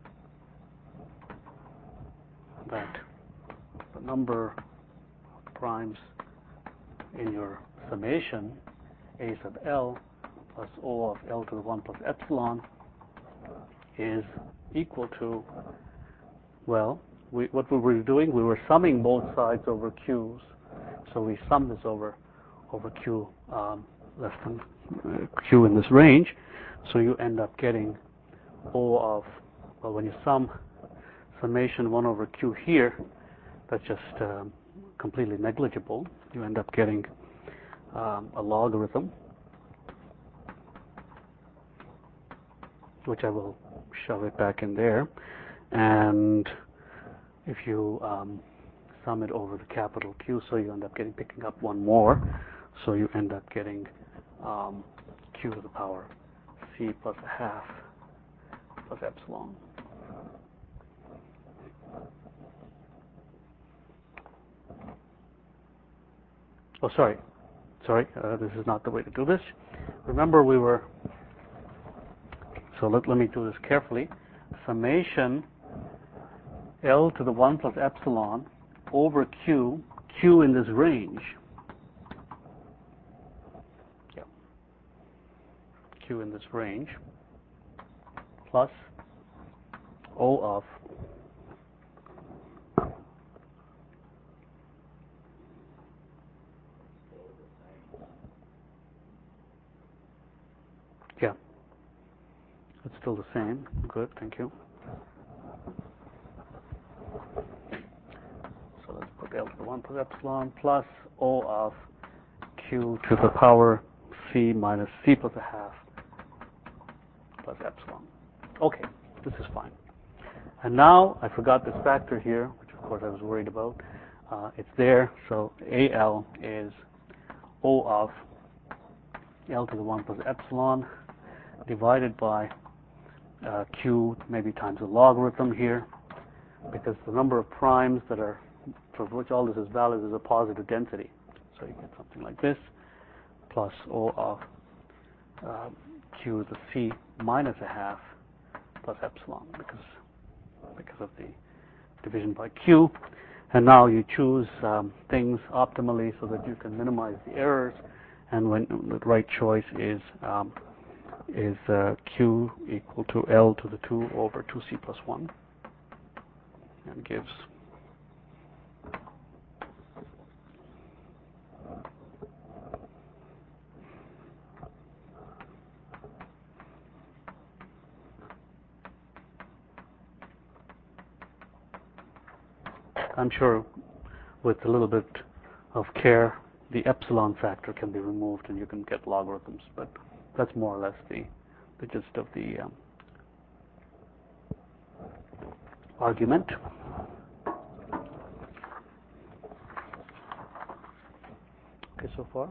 that the number of primes in your summation A sub L plus O of L to the 1 plus epsilon is equal to, well, what we were doing, we were summing both sides over Q's. So we sum this over Q less than Q in this range. So you end up getting O of, well, when you sum summation 1 over Q here, that's just completely negligible. You end up getting a logarithm, which I will shove it back in there. And if you sum it over the capital Q, so you end up picking up one more. So you end up getting Q to the power C plus a half plus epsilon. Oh, sorry, this is not the way to do this. Remember we were, so let me do this carefully. Summation L to the 1 plus epsilon over Q in this range. Yeah. Q in this range plus O of yeah. It's still the same. Good, thank you. So let's put L to the 1 plus epsilon plus O of Q to the power C minus C plus a half plus epsilon. Okay, this is fine. And now I forgot this factor here, which of course I was worried about. It's there, so AL is O of L to the 1 plus epsilon divided by Q, maybe times the logarithm here, because the number of primes that are, for which all this is valid, is a positive density. So you get something like this, plus O of Q to the C minus a half plus epsilon, because of the division by Q. And now you choose things optimally so that you can minimize the errors. And when the right choice is Q equal to L to the 2 over 2C plus 1, and gives I'm sure with a little bit of care the epsilon factor can be removed and you can get logarithms, but that's more or less the gist of the argument. Okay, so far.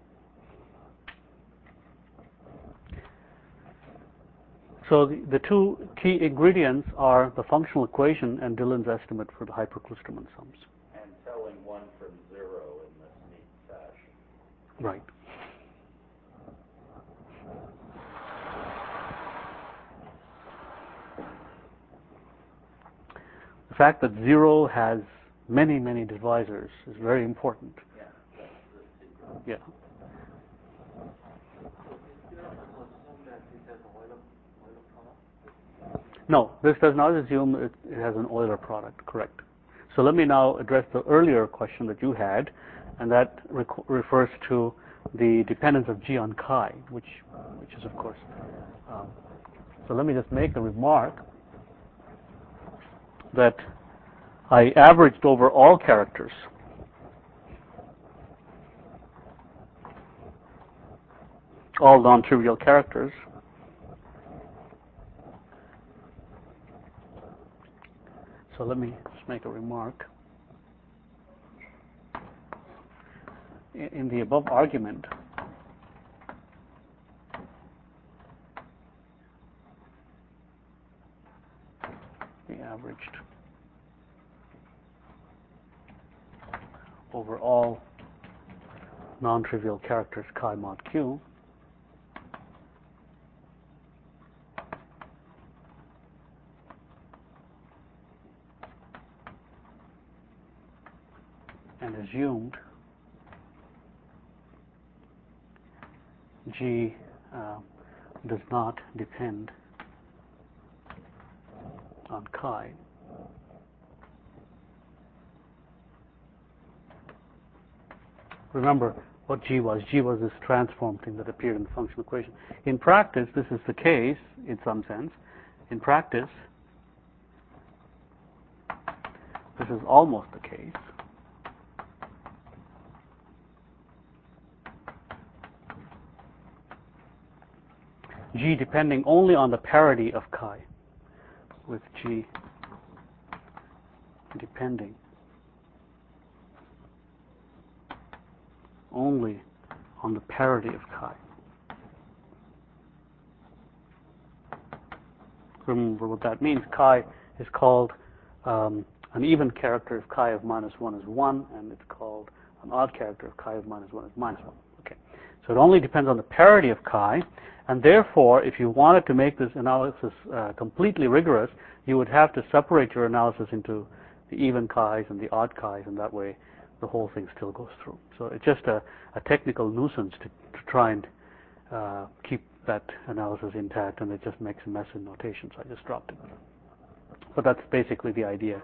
So the two key ingredients are the functional equation and Dillon's estimate for the Hyperklusterman sums. And telling 1 from 0 in this neat fashion. Right. The fact that 0 has many, many divisors is very important. Yeah, that's the secret. Yeah. No, this does not assume it has an Euler product, correct. So let me now address the earlier question that you had, and that refers to the dependence of G on chi, which is of course. So let me just make a remark that I averaged over all characters. All non-trivial characters. So let me just make a remark. In the above argument, we averaged over all non-trivial characters chi mod q. assumed G does not depend on chi, remember what G was. G was this transform thing that appeared in the functional equation. In practice, this is the case in some sense. In practice, this is almost the case. G depending only on the parity of chi, with G depending only on the parity of chi. Remember what that means. Chi is called an even character if chi of minus 1 is 1, and it's called an odd character if chi of minus 1 is minus 1. Okay, so it only depends on the parity of chi, and therefore, if you wanted to make this analysis completely rigorous, you would have to separate your analysis into the even chi's and the odd chi's, and that way the whole thing still goes through. So it's just a technical nuisance to try and keep that analysis intact, and it just makes a mess in notation, so I just dropped it. But that's basically the idea.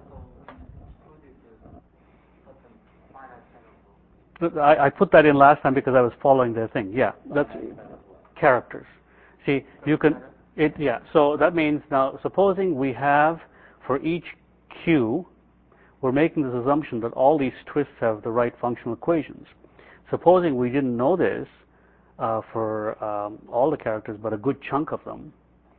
I put that in last time because I was following their thing. Yeah, that's characters. See, you can, so that means now, supposing we have for each Q, we're making this assumption that all these twists have the right functional equations. Supposing we didn't know this for all the characters, but a good chunk of them,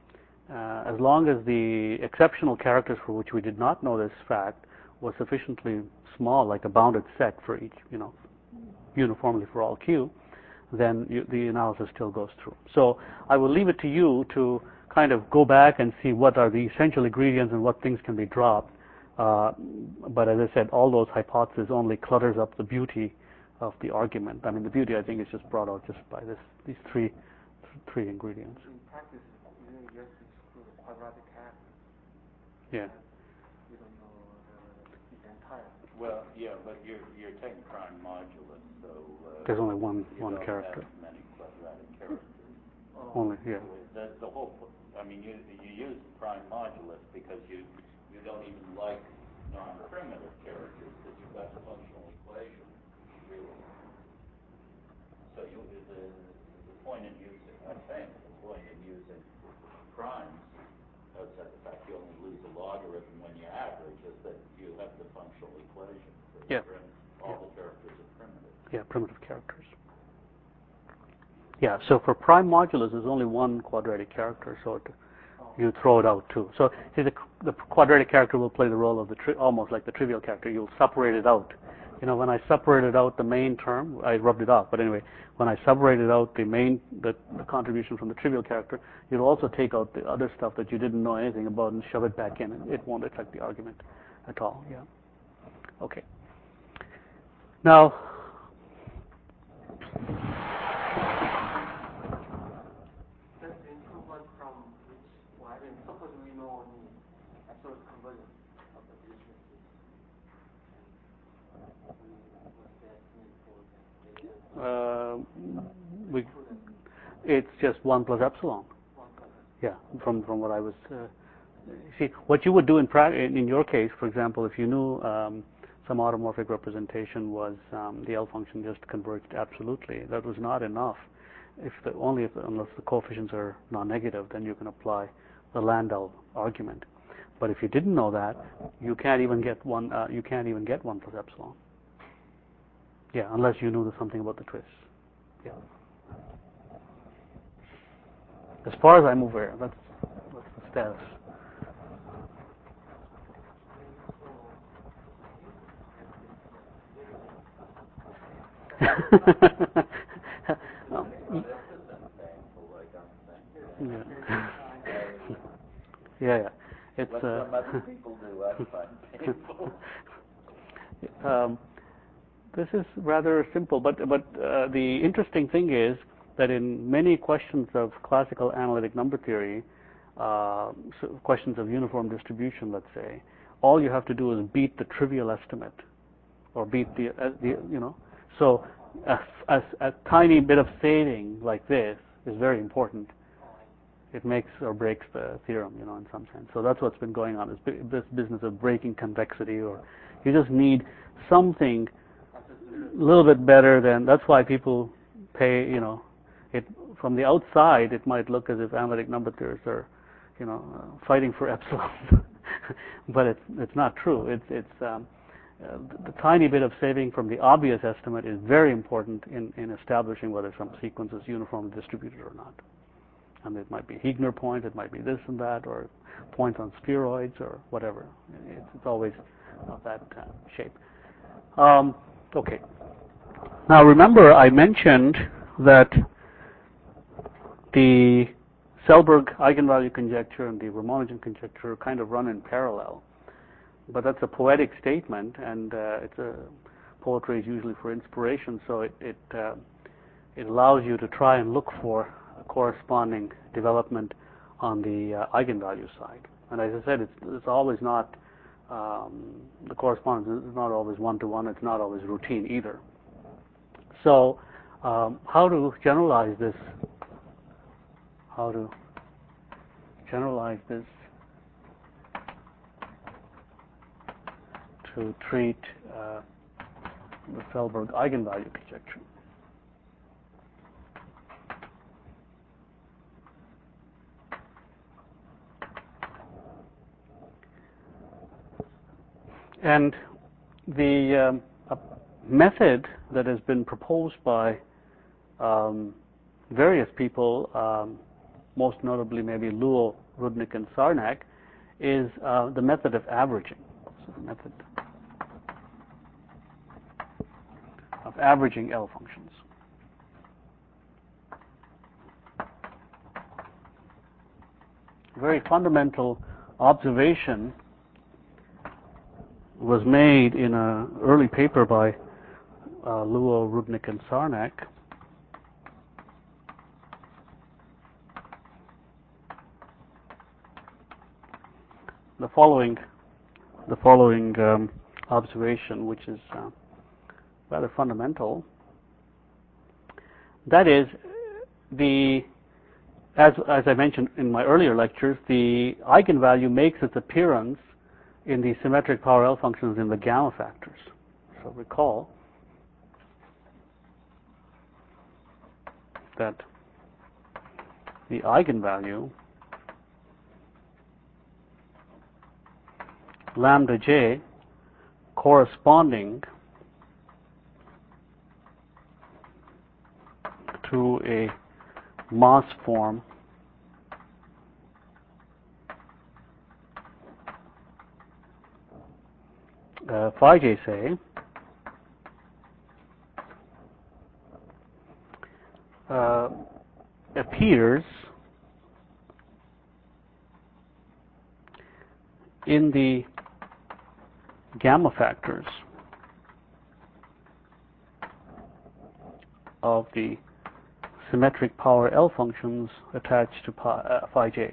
as long as the exceptional characters for which we did not know this fact was sufficiently small, like a bounded set for each, uniformly for all Q, then the analysis still goes through. So I will leave it to you to kind of go back and see what are the essential ingredients and what things can be dropped. But as I said, all those hypotheses only clutters up the beauty of the argument. I mean, the beauty, I think, is just brought out just by these three ingredients. In practice, you just exclude the quadratic character. Yeah. You don't know the entire. Well, yeah, but you're taking prime modulus, so there's only one you don't character. have many quadratic characters. Only, yeah. The whole. I mean, you use the prime modulus because you don't even like non-primitive characters because you've got the functional equation. Really. So the point in using, I think, the point in using primes, outside the fact you only lose a logarithm when you average, is that you have the functional equation. So Yeah. All the characters are primitive. Yeah, primitive characters. Yeah, so for prime modulus, there's only one quadratic character, so you throw it out too. So see, the quadratic character will play the role of almost like the trivial character. You'll separate it out. When I separated out the main term, I rubbed it off. But anyway, when I separated out the contribution from the trivial character, you'll also take out the other stuff that you didn't know anything about and shove it back in, and it won't affect the argument at all. Yeah. Okay. Now, That's the improvement from which, suppose we know the absolute conversion of the it's just 1 plus epsilon. Yeah, from what I was. See, what you would do in your case, for example, if you knew some automorphic representation was the L function just converged absolutely, that was not enough. Unless the coefficients are non-negative, then you can apply the Landau argument. But if you didn't know that, you can't even get one. You can't even get 1 plus epsilon. Yeah, unless you knew something about the twists. Yeah. As far as I'm aware, that's the status. Yeah. It's what some other people do, I find painful. This is rather simple, but the interesting thing is that in many questions of classical analytic number theory, questions of uniform distribution, let's say, all you have to do is beat the trivial estimate or beat So a tiny bit of saving like this is very important. It makes or breaks the theorem, in some sense. So that's what's been going on, is this business of breaking convexity, or you just need something a little bit better than, that's why people pay, it from the outside it might look as if analytic number theorists are, fighting for epsilon, but it's not true. It's the tiny bit of saving from the obvious estimate is very important in establishing whether some sequence is uniformly distributed or not. And it might be Heegner points, it might be this and that, or points on spheroids, or whatever. It's always of that shape. Okay. Now remember, I mentioned that the Selberg eigenvalue conjecture and the Ramanujan conjecture kind of run in parallel. But that's a poetic statement, and poetry is usually for inspiration, so it allows you to try and look for a corresponding development on the eigenvalue side. And as I said, it's always not, the correspondence is not always one-to-one, it's not always routine either. So how to generalize this? How to generalize this to treat the Selberg eigenvalue conjecture? And the method that has been proposed by various people, most notably maybe Luo, Rudnick, and Sarnak, is the method of averaging. So the method of averaging L functions. A very fundamental observation was made in an early paper by Luo, Rudnick, and Sarnak. The following observation, which is rather fundamental, that is, as I mentioned in my earlier lectures, the eigenvalue makes its appearance in the symmetric power L functions in the gamma factors. So recall that the eigenvalue lambda j corresponding to a Moss form phi j, say, appears in the gamma factors of the symmetric power L functions attached to phi j.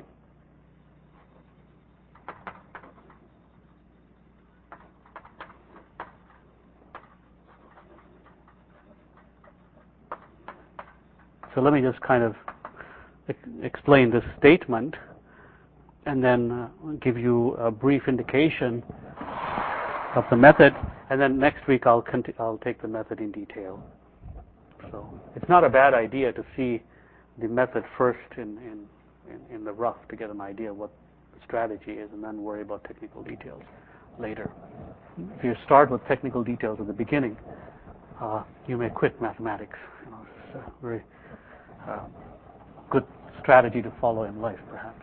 So let me just kind of explain this statement and then give you a brief indication of the method, and then next week I'll take the method in detail. So it's not a bad idea to see the method first in the rough to get an idea of what the strategy is, and then worry about technical details later. If you start with technical details at the beginning, you may quit mathematics. It's a very good strategy to follow in life, perhaps.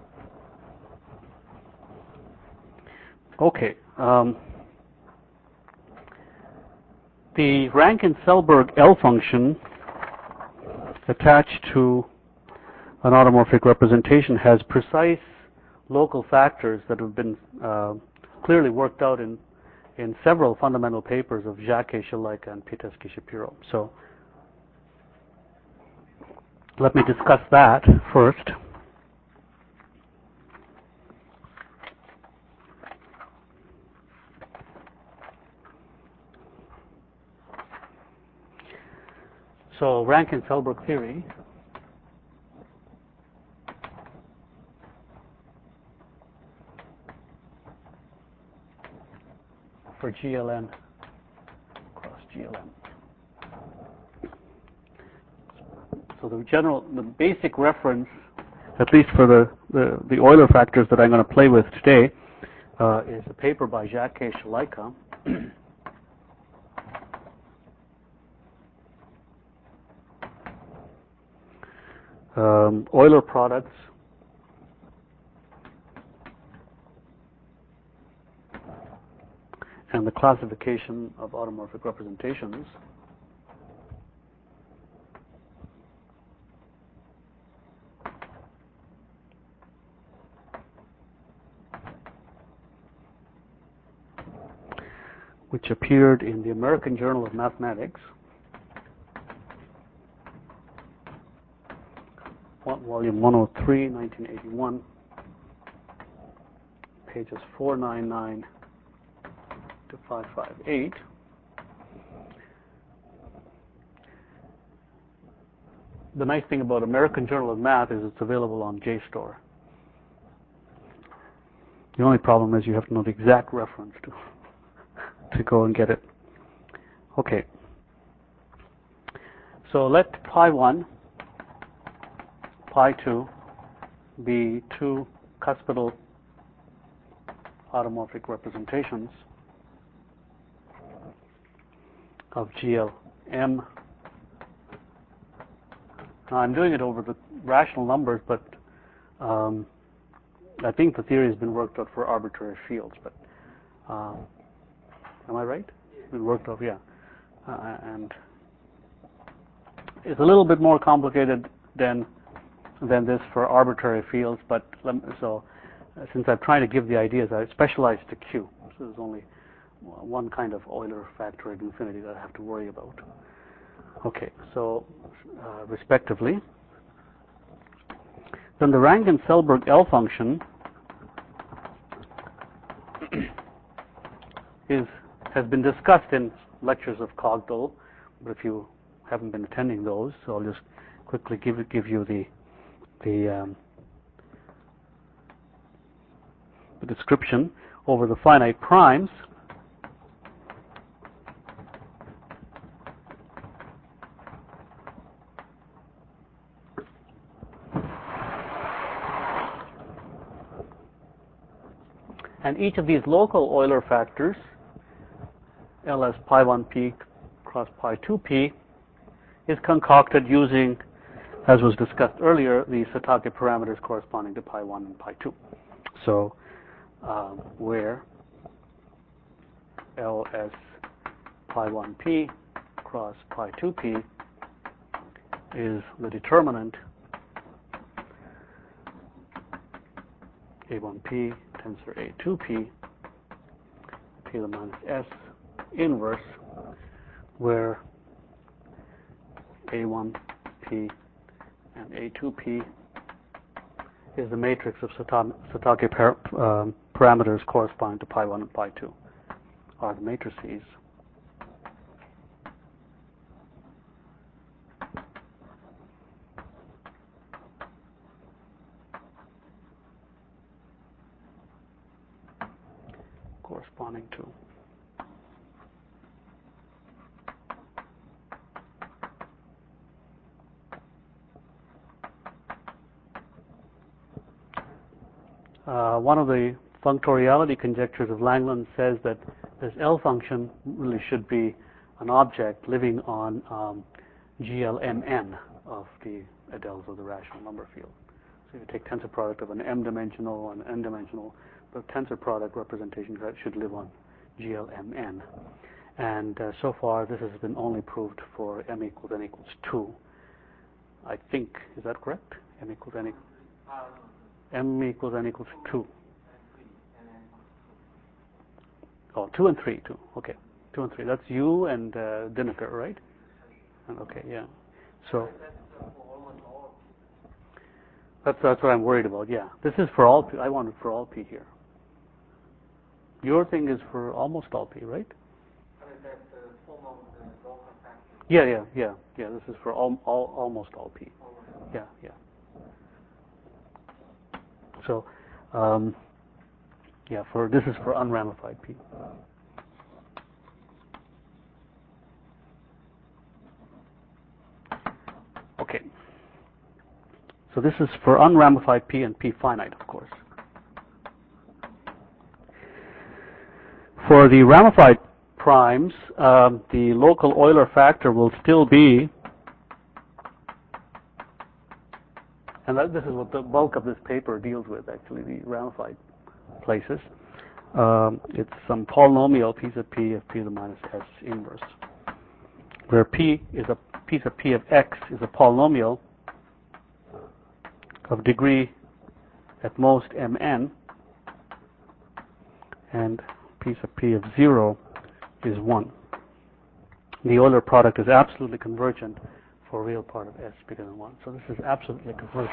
Okay. The Rankin-Selberg L function attached to an automorphic representation has precise local factors that have been clearly worked out in several fundamental papers of Jacquet, Shalaika, and Pietowski-Shapiro. So let me discuss that first. So Rankin-Selberg theory for GLN cross GLM. So the basic reference, at least for the Euler factors that I'm going to play with today, is a paper by Jacques Shalaika. Euler products and the classification of automorphic representations. Which appeared in the American Journal of Mathematics, volume 103, 1981, pages 499 to 558. The nice thing about American Journal of Math is it's available on JSTOR. The only problem is you have to know the exact reference to go and get it. Okay. So let pi 1, pi 2 be two cuspidal automorphic representations of GLM. Now I'm doing it over the rational numbers, but I think the theory has been worked out for arbitrary fields, but am I right? It's been worked out, yeah. And it's a little bit more complicated than this for arbitrary fields, but since I'm trying to give the ideas, I specialized to Q. So there's only one kind of Euler factor at infinity that I have to worry about. Okay, so respectively, then the Rankin-Selberg L function has been discussed in lectures of Cogdal, but if you haven't been attending those, so I'll just quickly give you the description over the finite primes. And each of these local Euler factors, LS pi 1p cross pi 2p, is concocted using, as was discussed earlier, the Satake parameters corresponding to pi 1 and pi 2. So where LS pi 1p cross pi 2p is the determinant A1p tensor A2p, p to the minus s inverse, where A1p and A2p is the matrix of Satake parameters corresponding to pi 1 and pi 2, are the matrices. Corresponding to one of the functoriality conjectures of Langland says that this L function really should be an object living on GLMN of the Adels of the rational number field. So you take tensor product of an m-dimensional and n-dimensional, but tensor product representation should live on GLMN. And so far this has been only proved for m equals n equals 2. I think, is that correct? M equals n equals 2. Oh, 2 and 3, 2. Okay, 2 and 3. That's you and Dinnaker, right? Okay, yeah. So that's what I'm worried about. Yeah, this is for all p. I want it for all p here. Your thing is for almost all p, right? Yeah. This is for almost all P. Yeah. So, this is for unramified P. Okay. So this is for unramified P and P finite, of course. For the ramified primes, the local Euler factor will still be, and this is what the bulk of this paper deals with, actually, the ramified places. It's some polynomial p sub p of p to the minus s inverse, where p sub p of x is a polynomial of degree at most mn, and p sub p of 0 is 1. The Euler product is absolutely convergent for a real part of S bigger than 1. So this is absolutely convergent.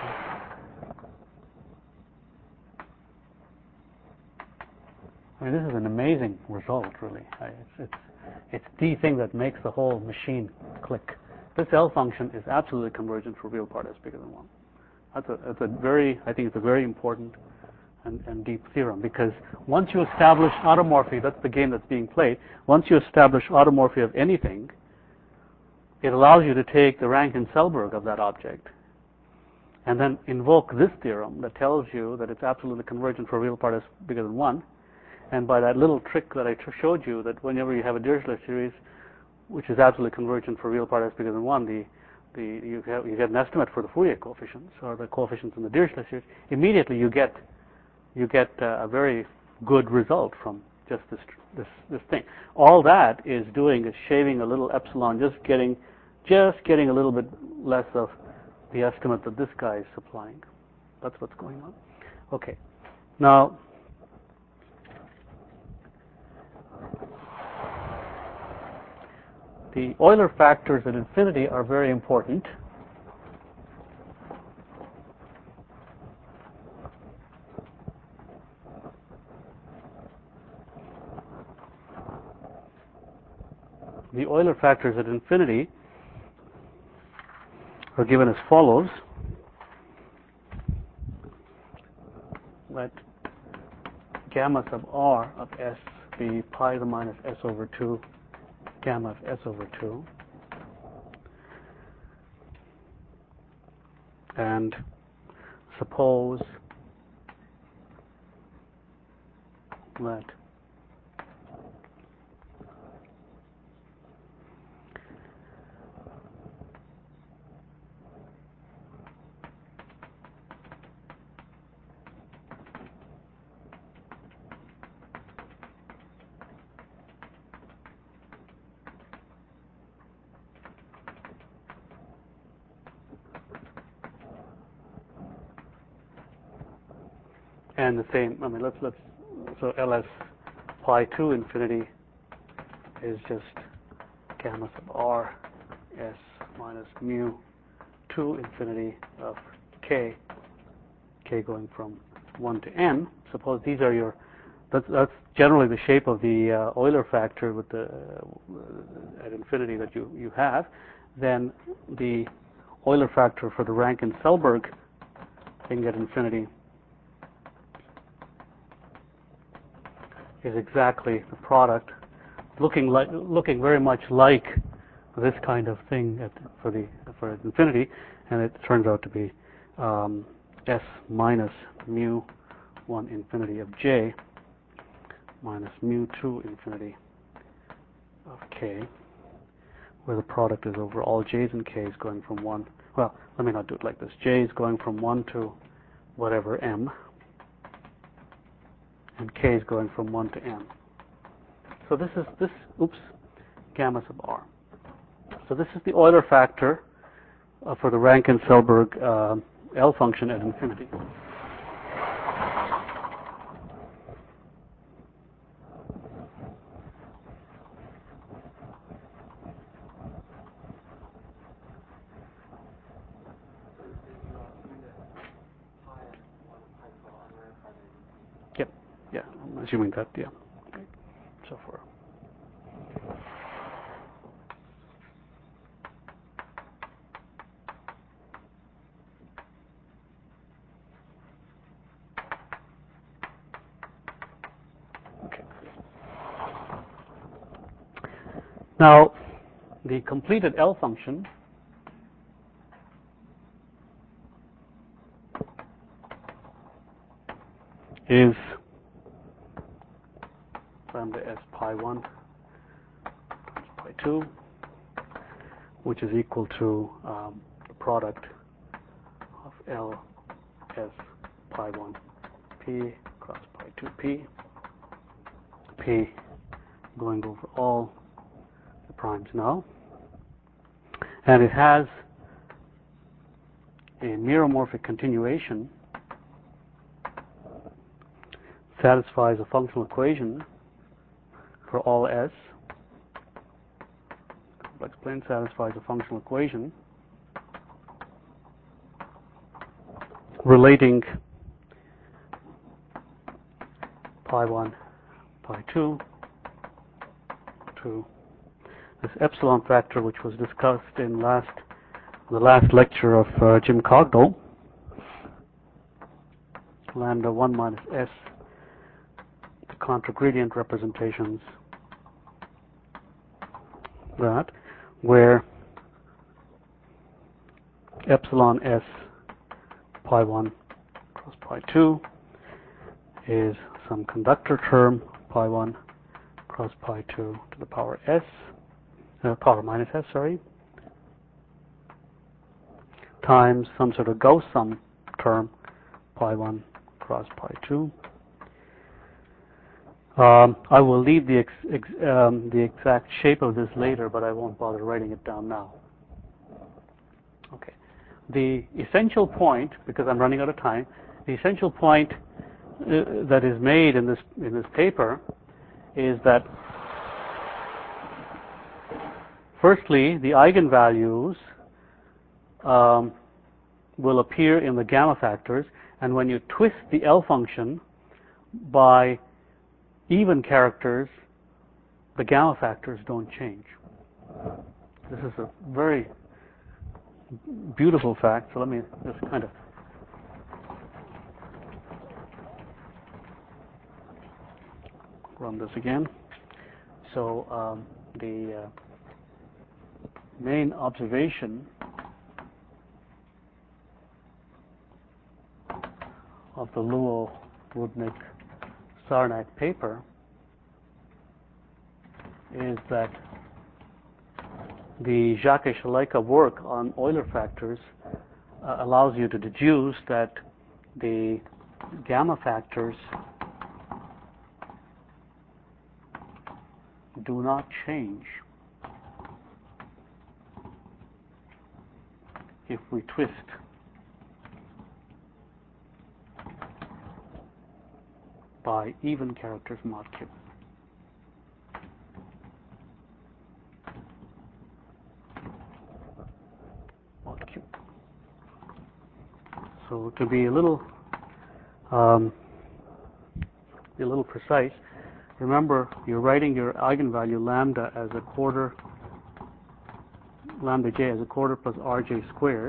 I mean, this is an amazing result, really. It's the thing that makes the whole machine click. This L function is absolutely convergent for real part S bigger than 1. I think it's a very important and deep theorem, because once you establish automorphy, that's the game that's being played. Once you establish automorphy of anything, it allows you to take the Rankin-Selberg of that object and then invoke this theorem that tells you that it's absolutely convergent for real part S bigger than 1. And by that little trick that I showed you, that whenever you have a Dirichlet series which is absolutely convergent for real part S bigger than 1, you get an estimate for the Fourier coefficients, or the coefficients in the Dirichlet series. Immediately you get a very good result from just this thing. All that is doing is shaving a little epsilon, just getting a little bit less of the estimate that this guy is supplying. That's what's going on. Okay. Now, the Euler factors at infinity are very important. The Euler factors at infinity are given as follows. Let gamma sub r of S be pi to the minus S over 2 gamma of S over 2. And suppose that and the same, so ls pi to infinity is just gamma sub r S minus mu to infinity of k going from 1 to n. Suppose these are that's generally the shape of the Euler factor with at infinity that you have. Then the Euler factor for the Rankin-Selberg thing at infinity is exactly the product, looking very much like this kind of thing for infinity, and it turns out to be S minus mu 1 infinity of j minus mu 2 infinity of k, where the product is over all j's and k's going from 1. Well, let me not do it like this. J is going from 1 to whatever m, and k is going from 1 to n. So this is gamma sub r. So this is the Euler factor for the Rankin-Selberg L function at infinity. Yep. Yeah. I'm assuming that. Yeah. Okay. So far. Now, the completed L function is lambda s pi 1 times pi 2, which is equal to the product of L s pi 1 p cross pi 2 p going over all the primes now. And it has a meromorphic continuation, satisfies a functional equation for all s. Complex plane satisfies a functional equation relating pi 1, pi 2 to this epsilon factor, which was discussed in the last lecture of Jim Cogdell, lambda 1 minus s, the contragradient representations, that where epsilon s pi 1 cross pi 2 is some conductor term, pi 1 cross pi 2 to the power s, power minus s, sorry, times some sort of Gauss sum term, pi 1 cross pi 2. I will leave the exact shape of this later, but I won't bother writing it down now. Okay. The essential point, because I'm running out of time, the essential point that is made in this paper is that, firstly, the eigenvalues will appear in the gamma factors, and when you twist the L function by even characters, the gamma factors don't change. This is a very beautiful fact, so let me just kind of run this again. So the main observation of the Luo, Rudnick, Sarnak paper is that the Jacques-Chaleika work on Euler factors allows you to deduce that the gamma factors do not change if we twist by even characters mod q. Mod q. So to be a little precise, remember you're writing your eigenvalue lambda as a quarter, lambda j as a quarter plus rj squared,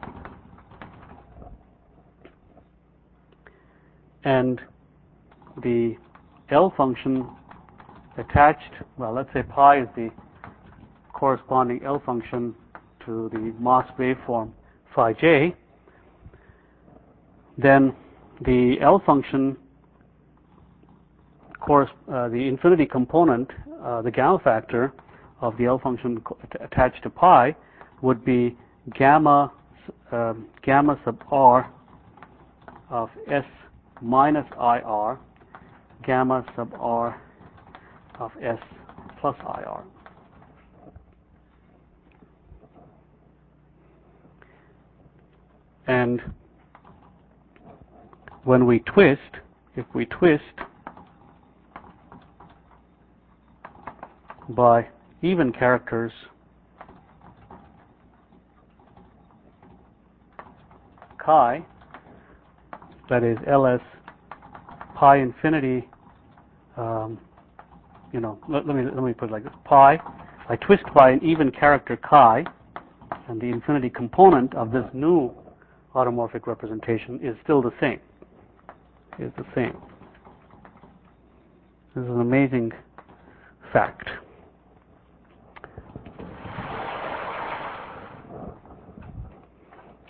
and the L function attached, well, let's say pi is the corresponding L function to the Moss waveform phi j, then the L function, the infinity component, the gamma factor of the L function attached to pi would be gamma sub r of s minus ir, gamma sub r of s plus ir. And when we twist, if we twist by even characters, chi, that is ls pi infinity, let me put it like this: pi, I twist by an even character chi, and the infinity component of this new automorphic representation is still the same. Is the same. This is an amazing fact.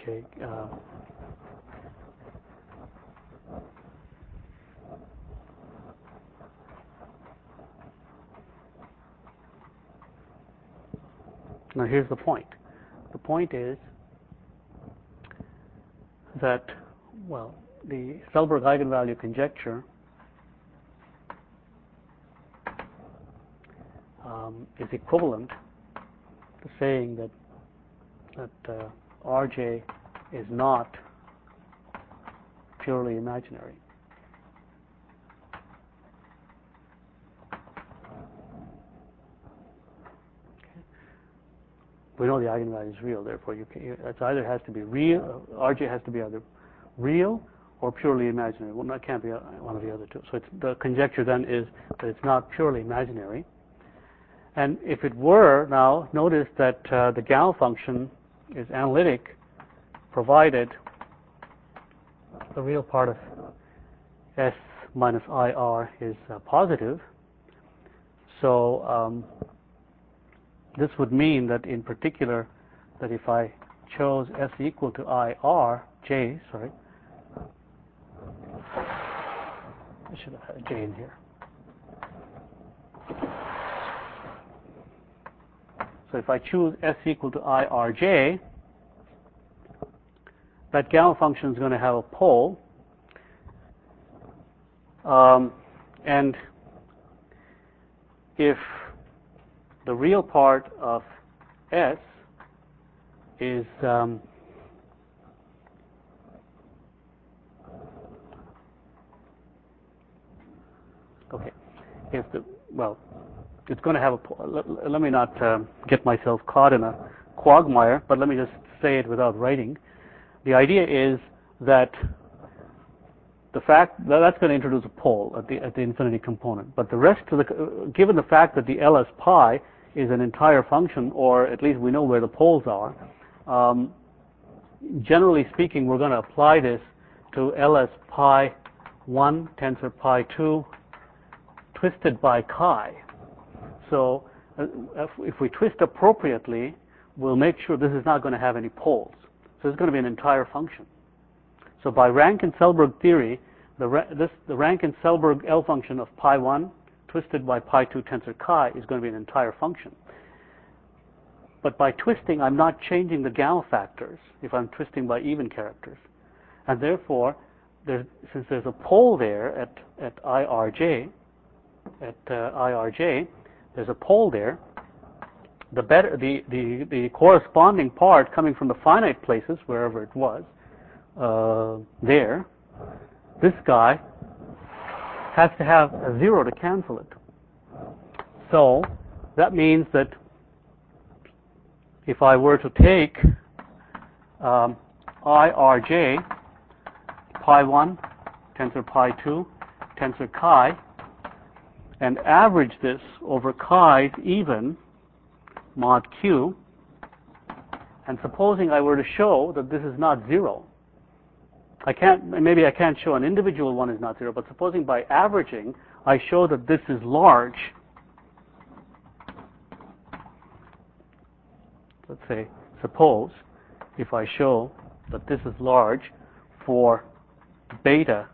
Okay. Now here's the point. The point is that, well, the Selberg eigenvalue conjecture is equivalent to saying that Rj is not purely imaginary. We know the eigenvalue is real, therefore it either has to be real, Rj has to be either real or purely imaginary. Well, that can't be one of the other two. So the conjecture then is that it's not purely imaginary. And if it were, now notice that the Gao function is analytic, provided the real part of S minus IR is positive. So this would mean that in particular, that if I chose S equal to J, sorry, I should have had a J in here. So if I choose S equal to IRJ, that Gao function is going to have a pole, and if the real part of S is okay, if the, well, it's going to have a, let me not get myself caught in a quagmire, but let me just say it without writing. The idea is that the fact that's going to introduce a pole at the infinity component, but the rest of the, given the fact that the Ls pi is an entire function, or at least we know where the poles are, generally speaking, we're going to apply this to Ls pi 1 tensor pi 2 twisted by chi. So if we twist appropriately, we'll make sure this is not going to have any poles. So it's going to be an entire function. So by Rankin-Selberg theory, the Rankin-Selberg L function of pi 1 twisted by pi 2 tensor chi is going to be an entire function. But by twisting, I'm not changing the Gao factors if I'm twisting by even characters. And therefore, since there's a pole there at IRJ, there's a pole there. The corresponding part coming from the finite places, wherever it was, this guy has to have a 0 to cancel it. So that means that if I were to take IRJ pi 1 tensor pi 2 tensor chi and average this over chi's even mod q, and supposing I were to show that this is not 0, maybe I can't show an individual one is not 0, but supposing by averaging I show that this is large, let's say, suppose if I show that this is large for beta,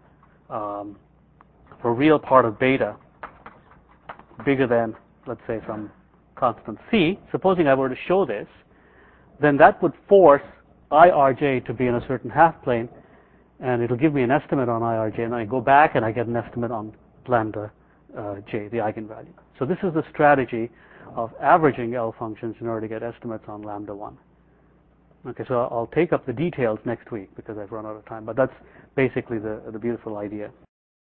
for real part of beta bigger than, let's say, some constant c, supposing I were to show this, then that would force IRJ to be in a certain half plane, and it'll give me an estimate on IRJ, and I go back and I get an estimate on lambda j, the eigenvalue. So this is the strategy of averaging L functions in order to get estimates on lambda 1. Okay, so I'll take up the details next week because I've run out of time, but that's basically the beautiful idea.